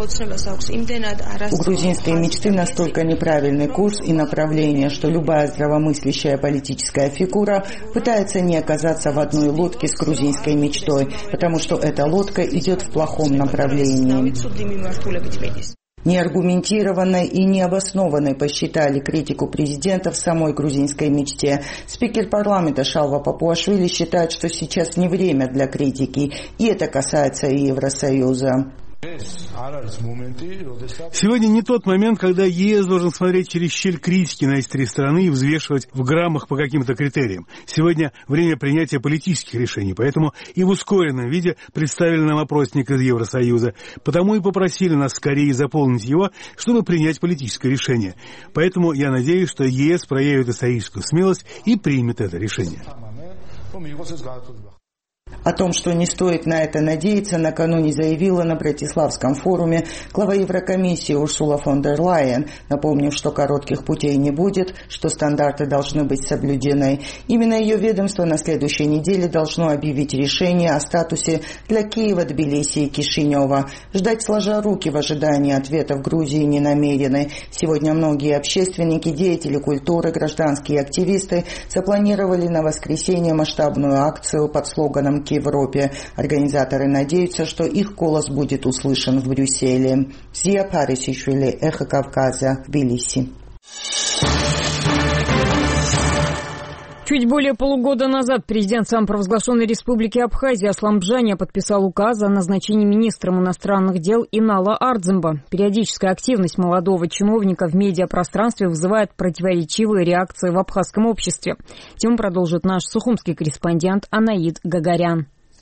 У грузинской мечты настолько неправильный курс и направление, что любая здравомыслящая политическая фигура пытается не оказаться в одной лодке с грузинской мечтой, потому что эта лодка идет в плохом направлении. Неаргументированной и необоснованной посчитали критику президента в самой грузинской мечте. Спикер парламента Шалва Папуашвили считает, что сейчас не время для критики, и это касается и Евросоюза. Сегодня не тот момент, когда ЕС должен смотреть через щель критики на эти три страны и взвешивать в граммах по каким-то критериям. Сегодня время принятия политических решений, поэтому и в ускоренном виде представили нам опросник из Евросоюза. Потому и попросили нас скорее заполнить его, чтобы принять политическое решение. Поэтому я надеюсь, что ЕС проявит историческую смелость и примет это решение. О том, что не стоит на это надеяться, накануне заявила на Братиславском форуме глава Еврокомиссии Урсула фон дер Лайен, напомнив, что коротких путей не будет, что стандарты должны быть соблюдены. Именно ее ведомство на следующей неделе должно объявить решение о статусе для Киева, Тбилиси и Кишинева. Ждать сложа руки в ожидании ответа в Грузии не намерены. Сегодня многие общественники, деятели культуры, гражданские активисты запланировали на воскресенье масштабную акцию под слоганом «К Европе». Организаторы надеются, что их голос будет услышан в Брюсселе. Зия Парисишвили, Эхо Кавказа, Тбилиси. Чуть более полугода назад президент самопровозглашенной республики Абхазия Аслан Бжаня подписал указ о назначении министром иностранных дел Инала Ардзимба. Периодическая активность молодого чиновника в медиапространстве вызывает противоречивые реакции в абхазском обществе. Тему продолжит наш сухумский корреспондент Анаид Гагарян.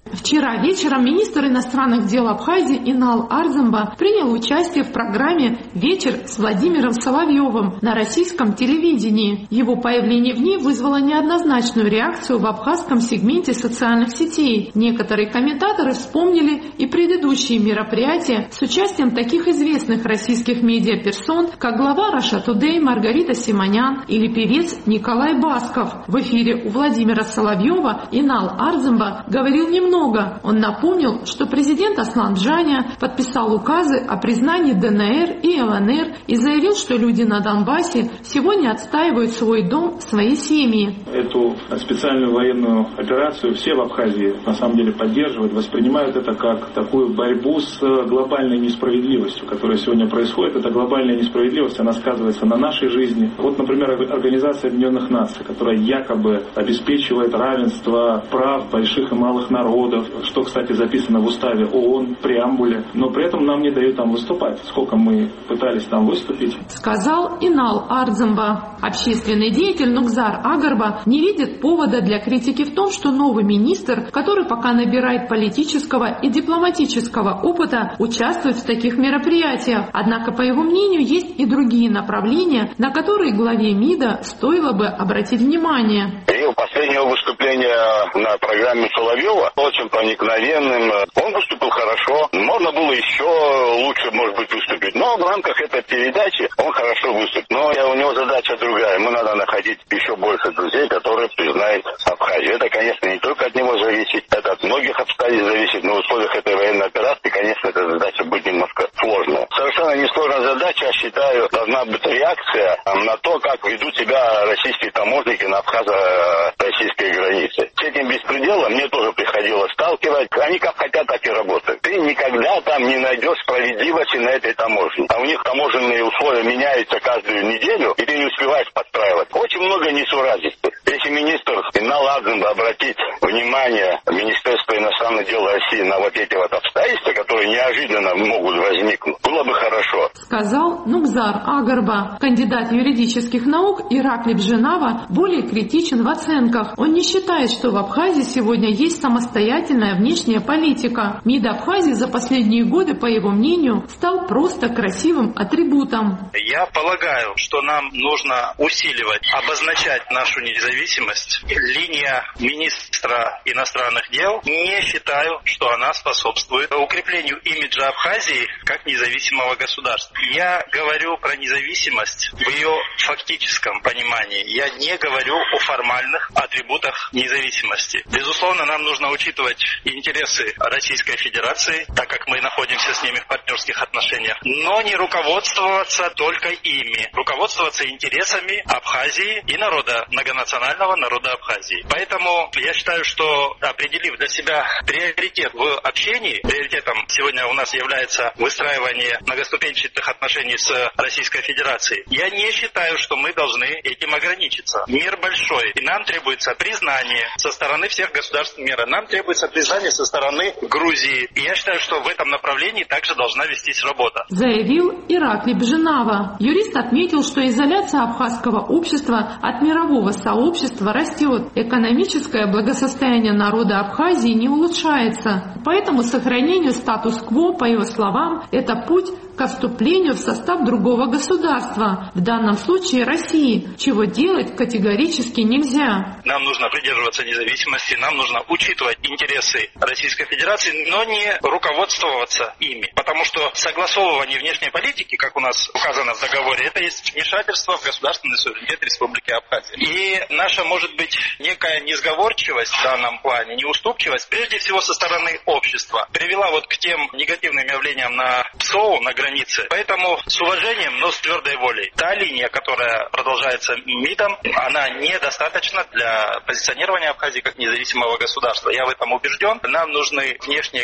Вчера вечером министр иностранных дел Абхазии Инал Арзамба принял участие в программе «Вечер с Владимиром Соловьевым» на российском телевидении. Его появление в ней вызвало неоднозначную реакцию в абхазском сегменте социальных сетей. Некоторые комментаторы вспомнили и предыдущие мероприятия с участием таких известных российских медиаперсон, как глава Russia Today Маргарита Симонян или певец Николай Басков. В эфире у Владимира Соловьева Инал Арзамба говорил немного. Он напомнил, что президент Аслан Джаня подписал указы о признании ДНР и ЛНР и заявил, что люди на Донбассе сегодня отстаивают свой дом, свои семьи. Эту специальную военную операцию все в Абхазии на самом деле поддерживают, воспринимают это как такую борьбу с глобальной несправедливостью, которая сегодня происходит. Эта глобальная несправедливость, она сказывается на нашей жизни. Вот, например, Организация Объединенных Наций, которая якобы обеспечивает равенство прав больших и малых народов, что, кстати, записано в уставе ООН, в преамбуле, но при этом нам не дают там выступать. Сколько мы пытались там выступить. Сказал Инал Арзамба. Общественный деятель Нукзар Агарба не видит повода для критики в том, что новый министр, который пока набирает политического и дипломатического опыта, участвует в таких мероприятиях. Однако, по его мнению, есть и другие направления, на которые главе МИДа стоило бы обратить внимание. Его последнего выступления на программе Соловьева очень проникновенным. Он выступил хорошо. Можно было еще лучше, может быть, выступить. Но в рамках этой передачи он хорошо выступил. Но у него задача другая. Ему надо находить еще больше друзей, которые признают Абхазию. Это, конечно, не только от него зависит. Это от многих обстоятельств зависит. Но в условиях этой военной операции, конечно, эта задача будет немножко сложная. Совершенно несложная задача, я считаю, должна быть реакция на то, как ведут себя российские таможенники на абхазо-российской границе. С этим беспределом мне тоже приходилось сталкивать. Они как хотят, так и работают. Ты никогда там не найдешь справедливости на этой таможне. А у них таможенные условия меняются каждую неделю, и ты не успеваешь подстраивать. Очень много несуразностей. Если министр Инал Арзамба обратит внимание Министерства иностранных дел России на вот эти вот обстоятельства, которые неожиданно могут возникнуть, было бы хорошо. Сказал Нукзар Агарба. Кандидат юридических наук Ираклий Бженава более критичен в оценках. Он не считает, что в Абхазии сегодня есть самостоятельная внешняя политика. МИД Абхазии за последние годы, по его мнению, стал просто красивым атрибутом. Я полагаю, что нам нужно усиливать, обозначать нашу независимость. Линия министра иностранных дел, не считаю, что она способствует укреплению имиджа Абхазии как независимого государства. Я говорю про независимость в ее фактическом понимании. Я не говорю о формальных атрибутах независимости. Безусловно, нам нужно учитывать интересы Российской Федерации, так как мы находимся с ними в партнерских отношениях, но не руководствоваться только ими, руководствоваться интересами Абхазии и народа, многонационального народа Абхазии. Поэтому я считаю, что, определив для себя приоритет в общении, приоритетом сегодня у нас является выстраивание многоступенчатых отношений с Российской Федерацией, я не считаю, что мы должны этим ограничиться. Мир большой, и нам требуется признание со стороны всех государств мира, нам требуется признание со стороны Грузии. И я считаю, что в этом направлении также должна вестись работа. Заявил Ираклий Бженава. Юрист отметил, что изоляция абхазского общества от мирового сообщества растет. Экономическое благосостояние народа Абхазии не улучшается. Поэтому сохранению статус-кво, по его словам, это путь ко вступлению в состав другого государства, в данном случае России, чего делать категорически нельзя. Нам нужно придерживаться независимости, нам нужно учитывать интересы Российской Федерации, но не руководствоваться ими. Потому что согласовывание внешней политики, как у нас указано в договоре, это есть вмешательство в государственный суверенитет Республики Абхазия. И наша, может быть, некая несговорчивость в данном плане, неуступчивость, прежде всего со стороны общества, привела вот к тем негативным явлениям на ПСО, на границе. Поэтому с уважением, но с твердой волей. Та линия, которая продолжается МИДом, она недостаточна для позиционирования Абхазии как независимого государства. Я в этом убежден. Нам нужны внешние контакты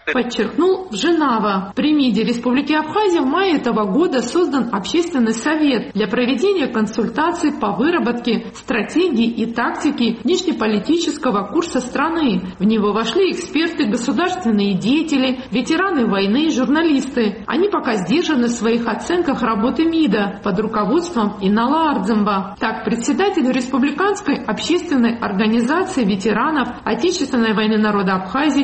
подчеркнул Женава. При МИДе Республики Абхазия в мае этого года создан общественный совет для проведения консультаций по выработке стратегии и тактики внешнеполитического курса страны. В него вошли эксперты, государственные деятели, ветераны войны и журналисты. Они пока сдержаны в своих оценках работы МИДа под руководством Инала Ардземба. Так, председатель Республиканской общественной организации ветеранов Отечественной войны народа Абхазии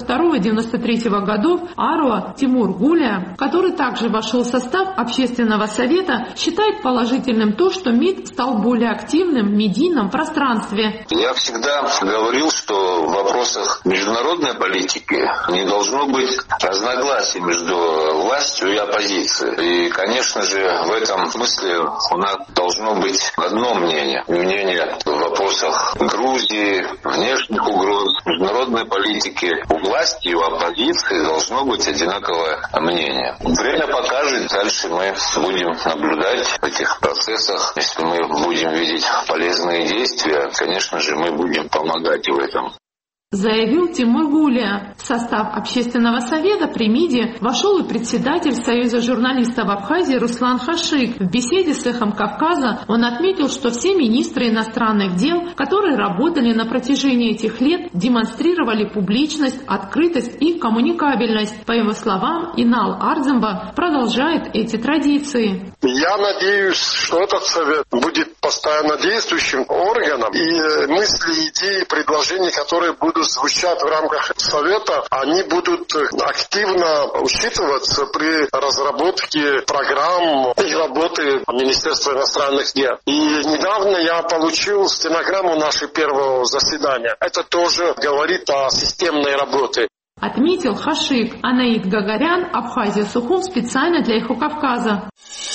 92-93 годов Аруа Тимур Гуля, который также вошел в состав общественного совета, считает положительным то, что МИД стал более активным в медийном пространстве. Я всегда говорил, что в вопросах международной политики не должно быть разногласий между властью и оппозицией. И, конечно же, в этом смысле у нас должно быть одно мнение. Мнение в вопросах Грузии, внешних угроз, международной политики. У власти и у оппозиции должно быть одинаковое мнение. Время покажет, дальше мы будем наблюдать в этих процессах. Если мы будем видеть полезные действия, конечно же, мы будем помогать в этом. Заявил Тимур Гуля. В состав общественного совета при МИДе вошел и председатель Союза журналистов Абхазии Руслан Хашик. В беседе с «Эхом Кавказа» он отметил, что все министры иностранных дел, которые работали на протяжении этих лет, демонстрировали публичность, открытость и коммуникабельность. По его словам, Инал Ардземба продолжает эти традиции. Я надеюсь, что этот совет будет постоянно действующим органом, и мысли, идеи, предложения, которые будут звучать в рамках совета, они будут активно учитываться при разработке программ и работы Министерства иностранных дел. И недавно я получил стенограмму нашего первого заседания. Это тоже говорит о системной работе. Отметил Хашик. Анаид Гагарян, Абхазия, Сухум, специально для «Эхо Кавказа».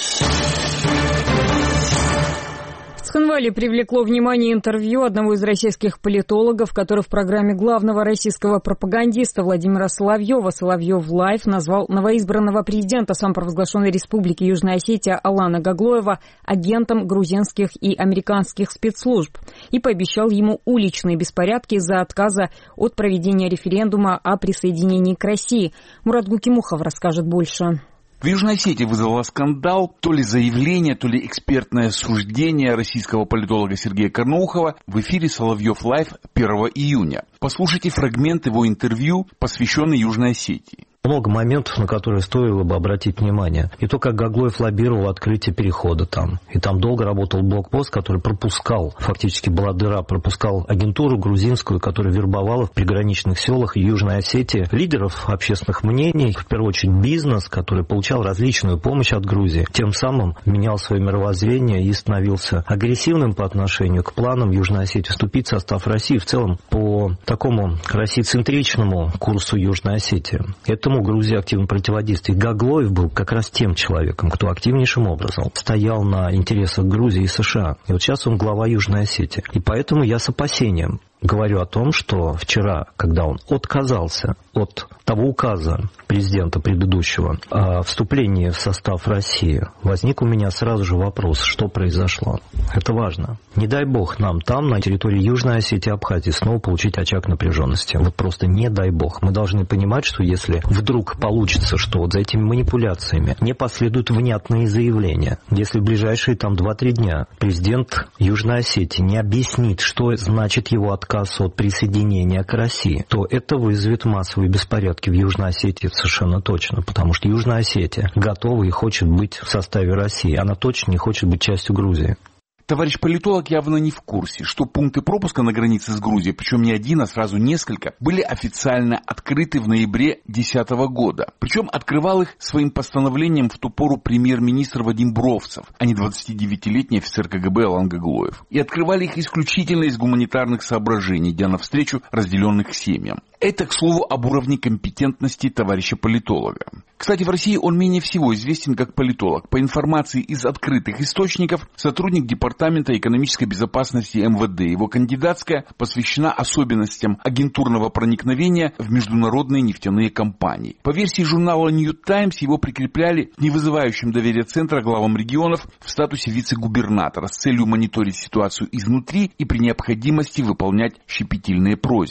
В Цхинвале привлекло внимание интервью одного из российских политологов, который в программе главного российского пропагандиста Владимира Соловьева «Соловьев Лайв» назвал новоизбранного президента самопровозглашенной Республики Южная Осетия Алана Гаглоева агентом грузинских и американских спецслужб и пообещал ему уличные беспорядки из-за отказа от проведения референдума о присоединении к России. Мурат Гукимухов расскажет больше. В Южной Осетии вызвало скандал то ли заявление, то ли экспертное суждение российского политолога Сергея Карнаухова в эфире «Соловьев Лайв» 1 июня. Послушайте фрагмент его интервью, посвященный Южной Осетии. Много моментов, на которые стоило бы обратить внимание. И то, как Гаглоев лоббировал открытие перехода там. И там долго работал блокпост, который пропускал, фактически была дыра, пропускал агентуру грузинскую, которая вербовала в приграничных селах Южной Осетии лидеров общественных мнений, в первую очередь бизнес, который получал различную помощь от Грузии. Тем самым менял свое мировоззрение и становился агрессивным по отношению к планам Южной Осетии вступить в состав России в целом по такому российцентричному курсу Южной Осетии. Этому Грузия активно противодействует. Гаглоев был как раз тем человеком, кто активнейшим образом стоял на интересах Грузии и США. И вот сейчас он глава Южной Осетии. И поэтому я с опасением говорю о том, что вчера, когда он отказался от того указа президента предыдущего о вступлении в состав России, возник у меня сразу же вопрос, что произошло. Это важно. Не дай бог нам там, на территории Южной Осетии и Абхазии, снова получить очаг напряженности. Вот просто не дай бог. Мы должны понимать, что если вдруг получится, что вот за этими манипуляциями не последуют внятные заявления, если в ближайшие там 2-3 дня президент Южной Осетии не объяснит, что значит его отказ от присоединения к России, то это вызовет массовые беспорядки в Южной Осетии совершенно точно, потому что Южная Осетия готова и хочет быть в составе России, она точно не хочет быть частью Грузии. Товарищ политолог явно не в курсе, что пункты пропуска на границе с Грузией, причем не один, а сразу несколько, были официально открыты в ноябре 2010 года. Причем открывал их своим постановлением в ту пору премьер-министр Вадим Бровцев, а не 29-летний офицер КГБ Алан Гаглоев. И открывали их исключительно из гуманитарных соображений, идя навстречу разделенных семьям. Это, к слову, об уровне компетентности товарища политолога. Кстати, в России он менее всего известен как политолог. По информации из открытых источников, сотрудник Департамента экономической безопасности МВД. Его кандидатская посвящена особенностям агентурного проникновения в международные нефтяные компании. По версии журнала New Times, его прикрепляли к невызывающим доверия центра главам регионов в статусе вице-губернатора с целью мониторить ситуацию изнутри и при необходимости выполнять щепетильные просьбы.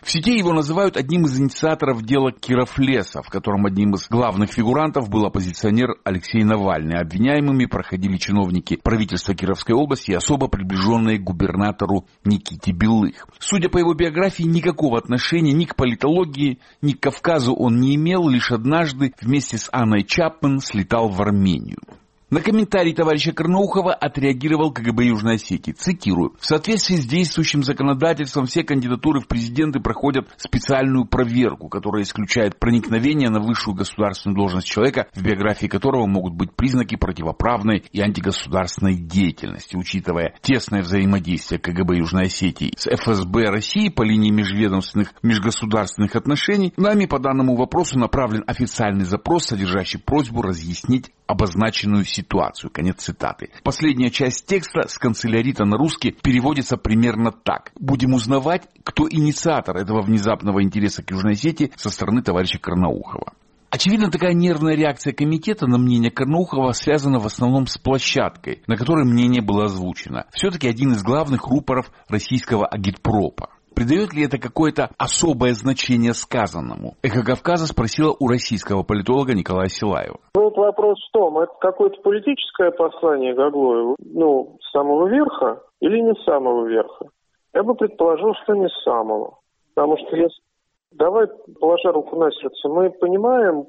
В сети его называют одним из инициаторов дела Кировлеса, в котором одним из главных фигурантов был оппозиционер Алексей Навальный. Обвиняемыми проходили чиновники правительства Кировской области и особо приближенные к губернатору Никите Белых. Судя по его биографии, никакого отношения ни к политологии, ни к Кавказу он не имел, лишь однажды вместе с Анной Чапман слетал в Армению. На комментарий товарища Карнаухова отреагировал КГБ Южной Осетии. Цитирую. «В соответствии с действующим законодательством все кандидатуры в президенты проходят специальную проверку, которая исключает проникновение на высшую государственную должность человека, в биографии которого могут быть признаки противоправной и антигосударственной деятельности». Учитывая тесное взаимодействие КГБ Южной Осетии с ФСБ России по линии межведомственных межгосударственных отношений, нами по данному вопросу направлен официальный запрос, содержащий просьбу разъяснить обозначенную ситуацию. Конец цитаты. Последняя часть текста с канцелярита на русский переводится примерно так. Будем узнавать, кто инициатор этого внезапного интереса к Южной Осетии со стороны товарища Карнаухова. Очевидно, такая нервная реакция комитета на мнение Карнаухова связана в основном с площадкой, на которой мнение было озвучено. Все-таки один из главных рупоров российского агитпропа. Придает ли это какое-то особое значение сказанному? «Эхо Кавказа» спросила у российского политолога Николая Силаева. Вот вопрос в том, это какое-то политическое послание Гаглоеву, с самого верха или не с самого верха? Я бы предположил, что не с самого. Потому что давай, положа руку на сердце, мы понимаем,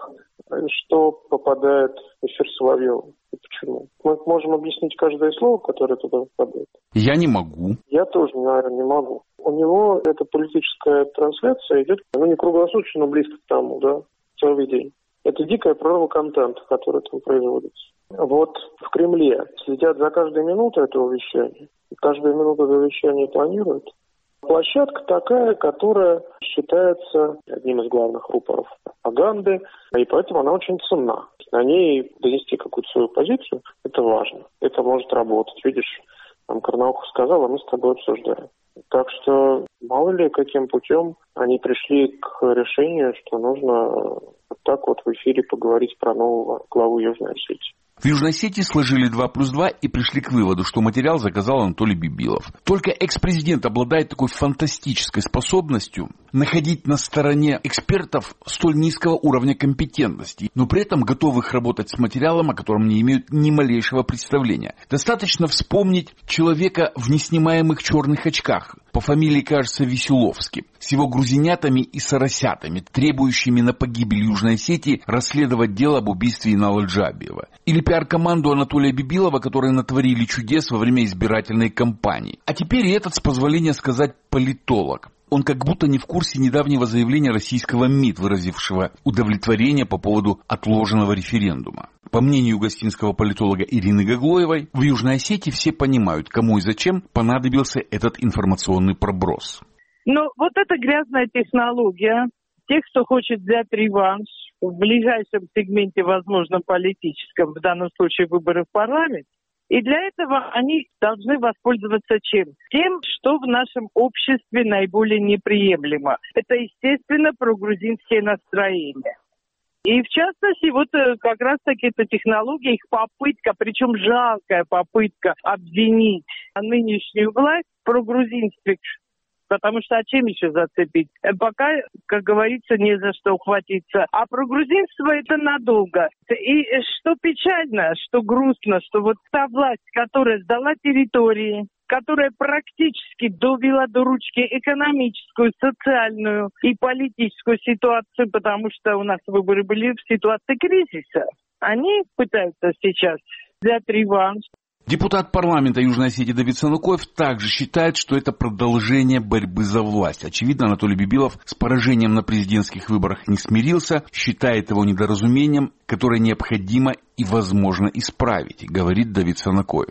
что попадает в эфир Соловьева. И почему? Мы можем объяснить каждое слово, которое туда попадает. Я не могу. Я тоже, наверное, не могу. У него эта политическая трансляция идет, не круглосуточно, но близко к тому, целый день. Это дикая прорва контента, который там производится. Вот в Кремле следят за каждой минутой этого вещания. Каждую минуту этого вещания планируют. Площадка такая, которая считается одним из главных рупоров пропаганды, и поэтому она очень ценна. На ней донести какую-то свою позицию, это важно. Это может работать. Видишь, там Карнаухов сказал, а мы с тобой обсуждаем. Так что мало ли каким путем они пришли к решению, что нужно вот так вот в эфире поговорить про нового главу Южной Осетии. В Южной Осетии сложили 2+2 и пришли к выводу, что материал заказал Анатолий Бибилов. Только экс-президент обладает такой фантастической способностью находить на стороне экспертов столь низкого уровня компетентности, но при этом готовых работать с материалом, о котором не имеют ни малейшего представления. Достаточно вспомнить человека в неснимаемых черных очках, по фамилии, кажется, Веселовский, с его грузинятами и соросятами, требующими на погибель Южной Осетии расследовать дело об убийстве Инала Джабиева. Или пиар-команду Анатолия Бибилова, которые натворили чудес во время избирательной кампании. А теперь и этот, с позволения сказать, политолог. Он как будто не в курсе недавнего заявления российского МИД, выразившего удовлетворение по поводу отложенного референдума. По мнению гостинского политолога Ирины Гаглоевой, в Южной Осетии все понимают, кому и зачем понадобился этот информационный проброс. Вот это грязная технология тех, кто хочет взять реванш в ближайшем сегменте, возможно, политическом, в данном случае выборы в парламент. И для этого они должны воспользоваться чем? Тем, что в нашем обществе наиболее неприемлемо. Это, естественно, прогрузинские настроения. И, в частности, как раз-таки эта технология, их попытка, причем жалкая попытка обвинить нынешнюю власть в прогрузинстве. Потому что чем еще зацепить? Пока, как говорится, не за что ухватиться. А прогрузинство это надолго. И что печально, что грустно, что та власть, которая сдала территории, которая практически довела до ручки экономическую, социальную и политическую ситуацию, потому что у нас выборы были в ситуации кризиса. Они пытаются сейчас взять реванш. Депутат парламента Южной Осетии Давид Санукоев также считает, что это продолжение борьбы за власть. Очевидно, Анатолий Бибилов с поражением на президентских выборах не смирился, считает его недоразумением, которое необходимо и возможно исправить, говорит Давид Санукоев.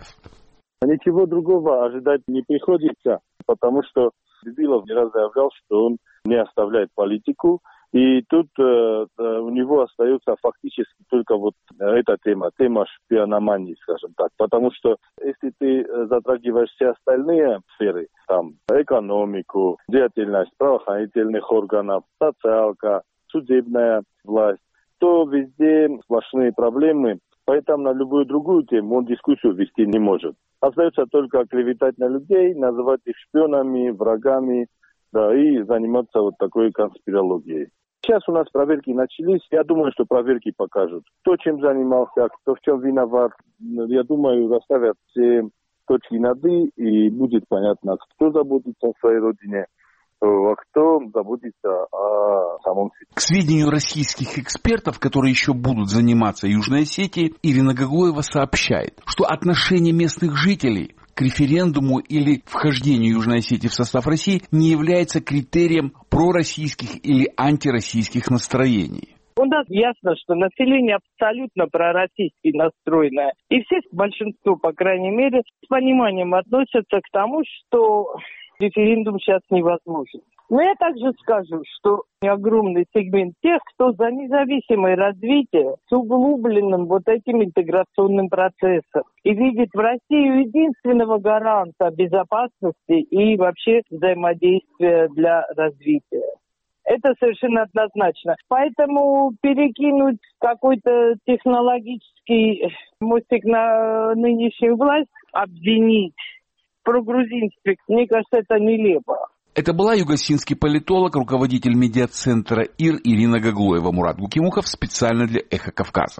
Ничего другого ожидать не приходится, потому что Бибилов не раз заявлял, что он не оставляет политику. И тут у него остается фактически только эта тема шпиономании, скажем так. Потому что если ты затрагиваешь все остальные сферы, экономику, деятельность правоохранительных органов, социалка, судебная власть, то везде сплошные проблемы. Поэтому на любую другую тему он дискуссию вести не может. Остается только клеветать на людей, называть их шпионами, врагами, да, и заниматься вот такой конспирологией. Сейчас у нас проверки начались. Я думаю, что проверки покажут. Кто чем занимался, кто в чем виноват. Я думаю, расставят все точки над «и», и будет понятно, кто заботится о своей родине, а кто заботится о самом себе. К сведению российских экспертов, которые еще будут заниматься Южной Осетией, Ирина Гаглоева сообщает, что отношение местных жителей к референдуму или вхождению Южной Осетии в состав России не является критерием пророссийских или антироссийских настроений. У нас ясно, что население абсолютно пророссийски настроенное. И все, большинство, по крайней мере, с пониманием относятся к тому, что референдум сейчас невозможен. Но я также скажу, что огромный сегмент тех, кто за независимое развитие с углубленным вот этим интеграционным процессом и видит в Россию единственного гаранта безопасности и вообще взаимодействия для развития. Это совершенно однозначно. Поэтому перекинуть какой-то технологический мостик на нынешнюю власть, обвинить прогрузинство, мне кажется, это нелепо. Это была югосинский политолог, руководитель медиацентра ИР Ирина Гаглоева. Мурат Гукимухов специально для «Эхо Кавказа».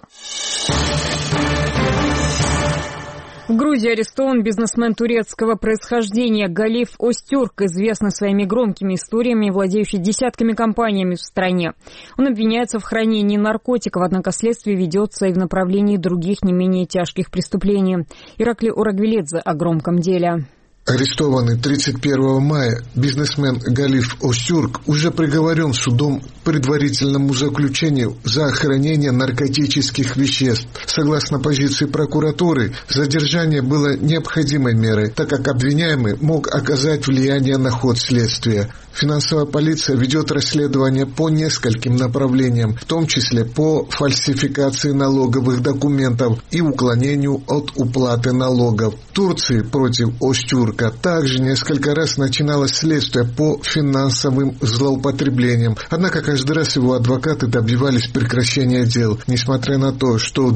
В Грузии арестован бизнесмен турецкого происхождения Галиф Остюрк, известный своими громкими историями, владеющий десятками компаниями в стране. Он обвиняется в хранении наркотиков, однако следствие ведется и в направлении других не менее тяжких преступлений. Ираклий Орагвелидзе о громком деле. Арестованный 31 мая бизнесмен Галиф Остюрк уже приговорен судом к предварительному заключению за хранение наркотических веществ. Согласно позиции прокуратуры, задержание было необходимой мерой, так как обвиняемый мог оказать влияние на ход следствия. Финансовая полиция ведет расследование по нескольким направлениям, в том числе по фальсификации налоговых документов и уклонению от уплаты налогов. В Турции против Остюрка также несколько раз начиналось следствие по финансовым злоупотреблениям, однако каждый раз его адвокаты добивались прекращения дел. Несмотря на то, что в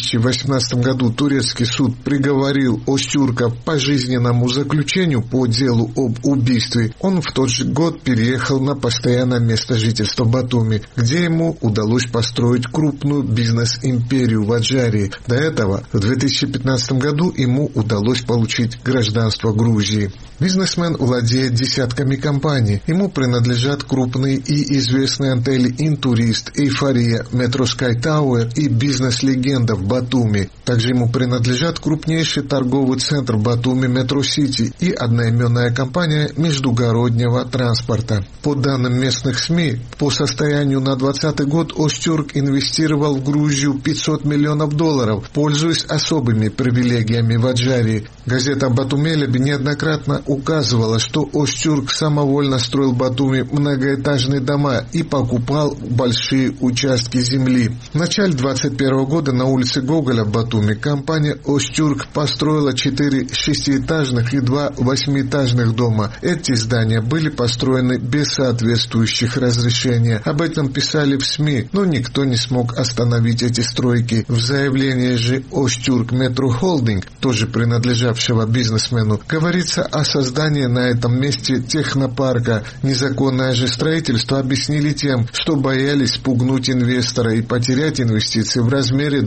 2018 году турецкий суд приговорил Остюрка к пожизненному заключению по делу об убийстве, он в тот же год переехал на постоянное место жительства Батуми, где ему удалось построить крупную бизнес-империю в Аджарии. До этого в 2015 году ему удалось получить гражданство Грузии. Бизнесмен владеет десятками компаний. Ему принадлежат крупные и известные отели «Интурист», «Эйфория», «Метро Скай Тауэр» и «Бизнес-легенда» в Батуми. Также ему принадлежат крупнейший торговый центр Батуми «Метро Сити» и одноименная компания междугороднего транспорта. По данным местных СМИ, по состоянию на 2020 год Остюрк инвестировал в Грузию $500 миллионов, пользуясь особыми привилегиями в Аджарии. Газета «Батумелеби» неоднократно указывала, что Остюрк самовольно строил в Батуми многоэтажные дома и покупал большие участки земли. В начале 2021 года на улице Гоголя в Батуми компания Остюрк построила 4 шестиэтажных и 2 восьмиэтажных дома. Эти здания были построены без соответствующих разрешений. Об этом писали в СМИ, но никто не смог остановить эти стройки. В заявлении же Остюрк Метро Холдинг, тоже принадлежавшего бизнесмену, говорится о создании на этом месте технопарка. Незаконное же строительство объяснили тем, что боялись спугнуть инвестора и потерять инвестиции в размере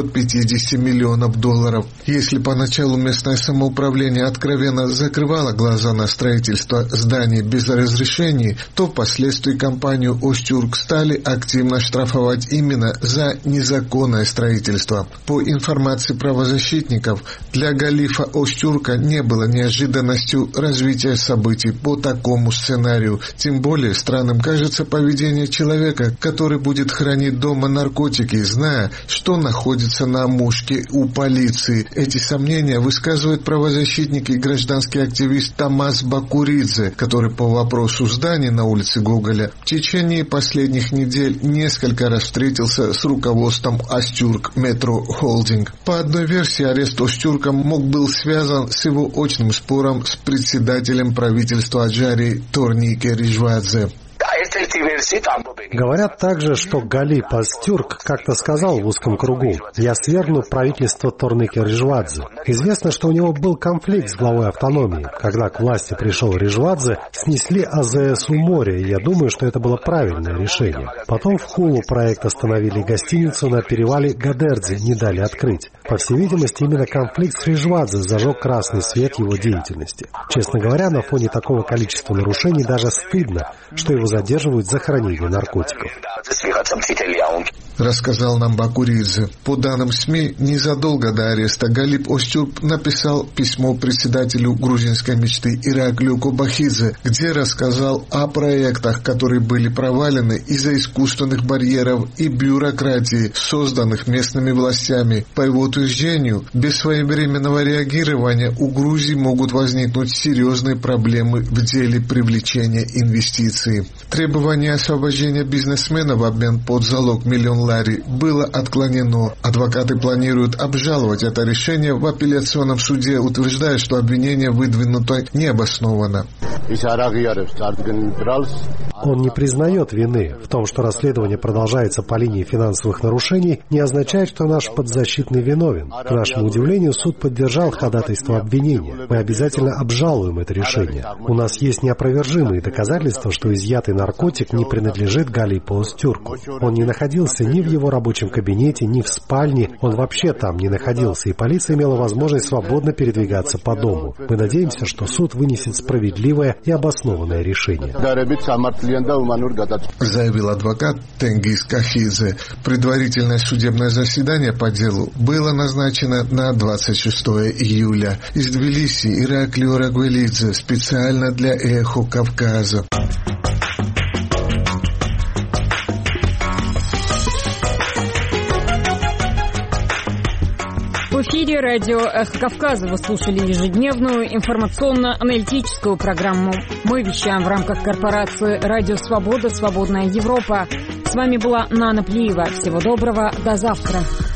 $250 миллионов. Если поначалу местное самоуправление откровенно закрывало глаза на строительство зданий без разрешений, то впоследствии компанию Остюрк стали активно штрафовать именно за незаконное строительство. По информации правозащитников, для Галифа Остюрка не было неожиданностью развития событий по такому сценарию. Тем более странным кажется поведение человека, который будет хранить дома наркотики, зная, что находится на мушке у полиции. Эти сомнения высказывает правозащитник и гражданский активист Тамас Бакуридзе, который по вопросу зданий на улице Гоголя в течение последних недель несколько раз встретился с руководством Остюрк Метро Холдинг. По одной версии, арест Остюрка был связан с его очным спором с председателем правительства Аджарии Торнике Риджвадзе. Говорят также, что Галип Озтюрк как-то сказал в узком кругу: «Я свергну правительство Торники Режвадзе». Известно, что у него был конфликт с главой автономии. Когда к власти пришел Режвадзе, снесли АЗС у моря, и я думаю, что это было правильное решение. Потом в Хулу проект остановили гостиницу на перевале Гадердзе, не дали открыть. По всей видимости, именно конфликт с Режвадзе зажег красный свет его деятельности. Честно говоря, на фоне такого количества нарушений даже стыдно, что его задерживают за хранение наркотиков. Рассказал нам Бакуридзе. По данным СМИ, незадолго до ареста Галип Озтюрк написал письмо председателю грузинской мечты Ираклию Кобахидзе, где рассказал о проектах, которые были провалены из-за искусственных барьеров и бюрократии, созданных местными властями. По его утверждению, без своевременного реагирования у Грузии могут возникнуть серьезные проблемы в деле привлечения инвестиций. Требование освобождения бизнесмена в обмен под залог $1 миллион было отклонено. Адвокаты планируют обжаловать это решение в апелляционном суде, утверждая, что обвинение выдвинуто необоснованно. Он не признает вины. В том, что расследование продолжается по линии финансовых нарушений, не означает, что наш подзащитный виновен. К нашему удивлению, суд поддержал ходатайство обвинения. Мы обязательно обжалуем это решение. У нас есть неопровержимые доказательства, что изъятый наркотик не принадлежит Галипу Озтюрку. Он не находился ни в его рабочем кабинете, ни в спальне. Он вообще там не находился, и полиция имела возможность свободно передвигаться по дому. Мы надеемся, что суд вынесет справедливое и обоснованное решение. Заявил адвокат Тенгиз Кахидзе. Предварительное судебное заседание по делу было назначено на 26 июля. Из Тбилиси Ираклий Рагвелидзе специально для «Эхо Кавказа». В эфире радио «Эхо Кавказа» вы слушали ежедневную информационно-аналитическую программу. Мы вещаем в рамках корпорации «Радио Свобода. Свободная Европа». С вами была Нана Плиева. Всего доброго. До завтра.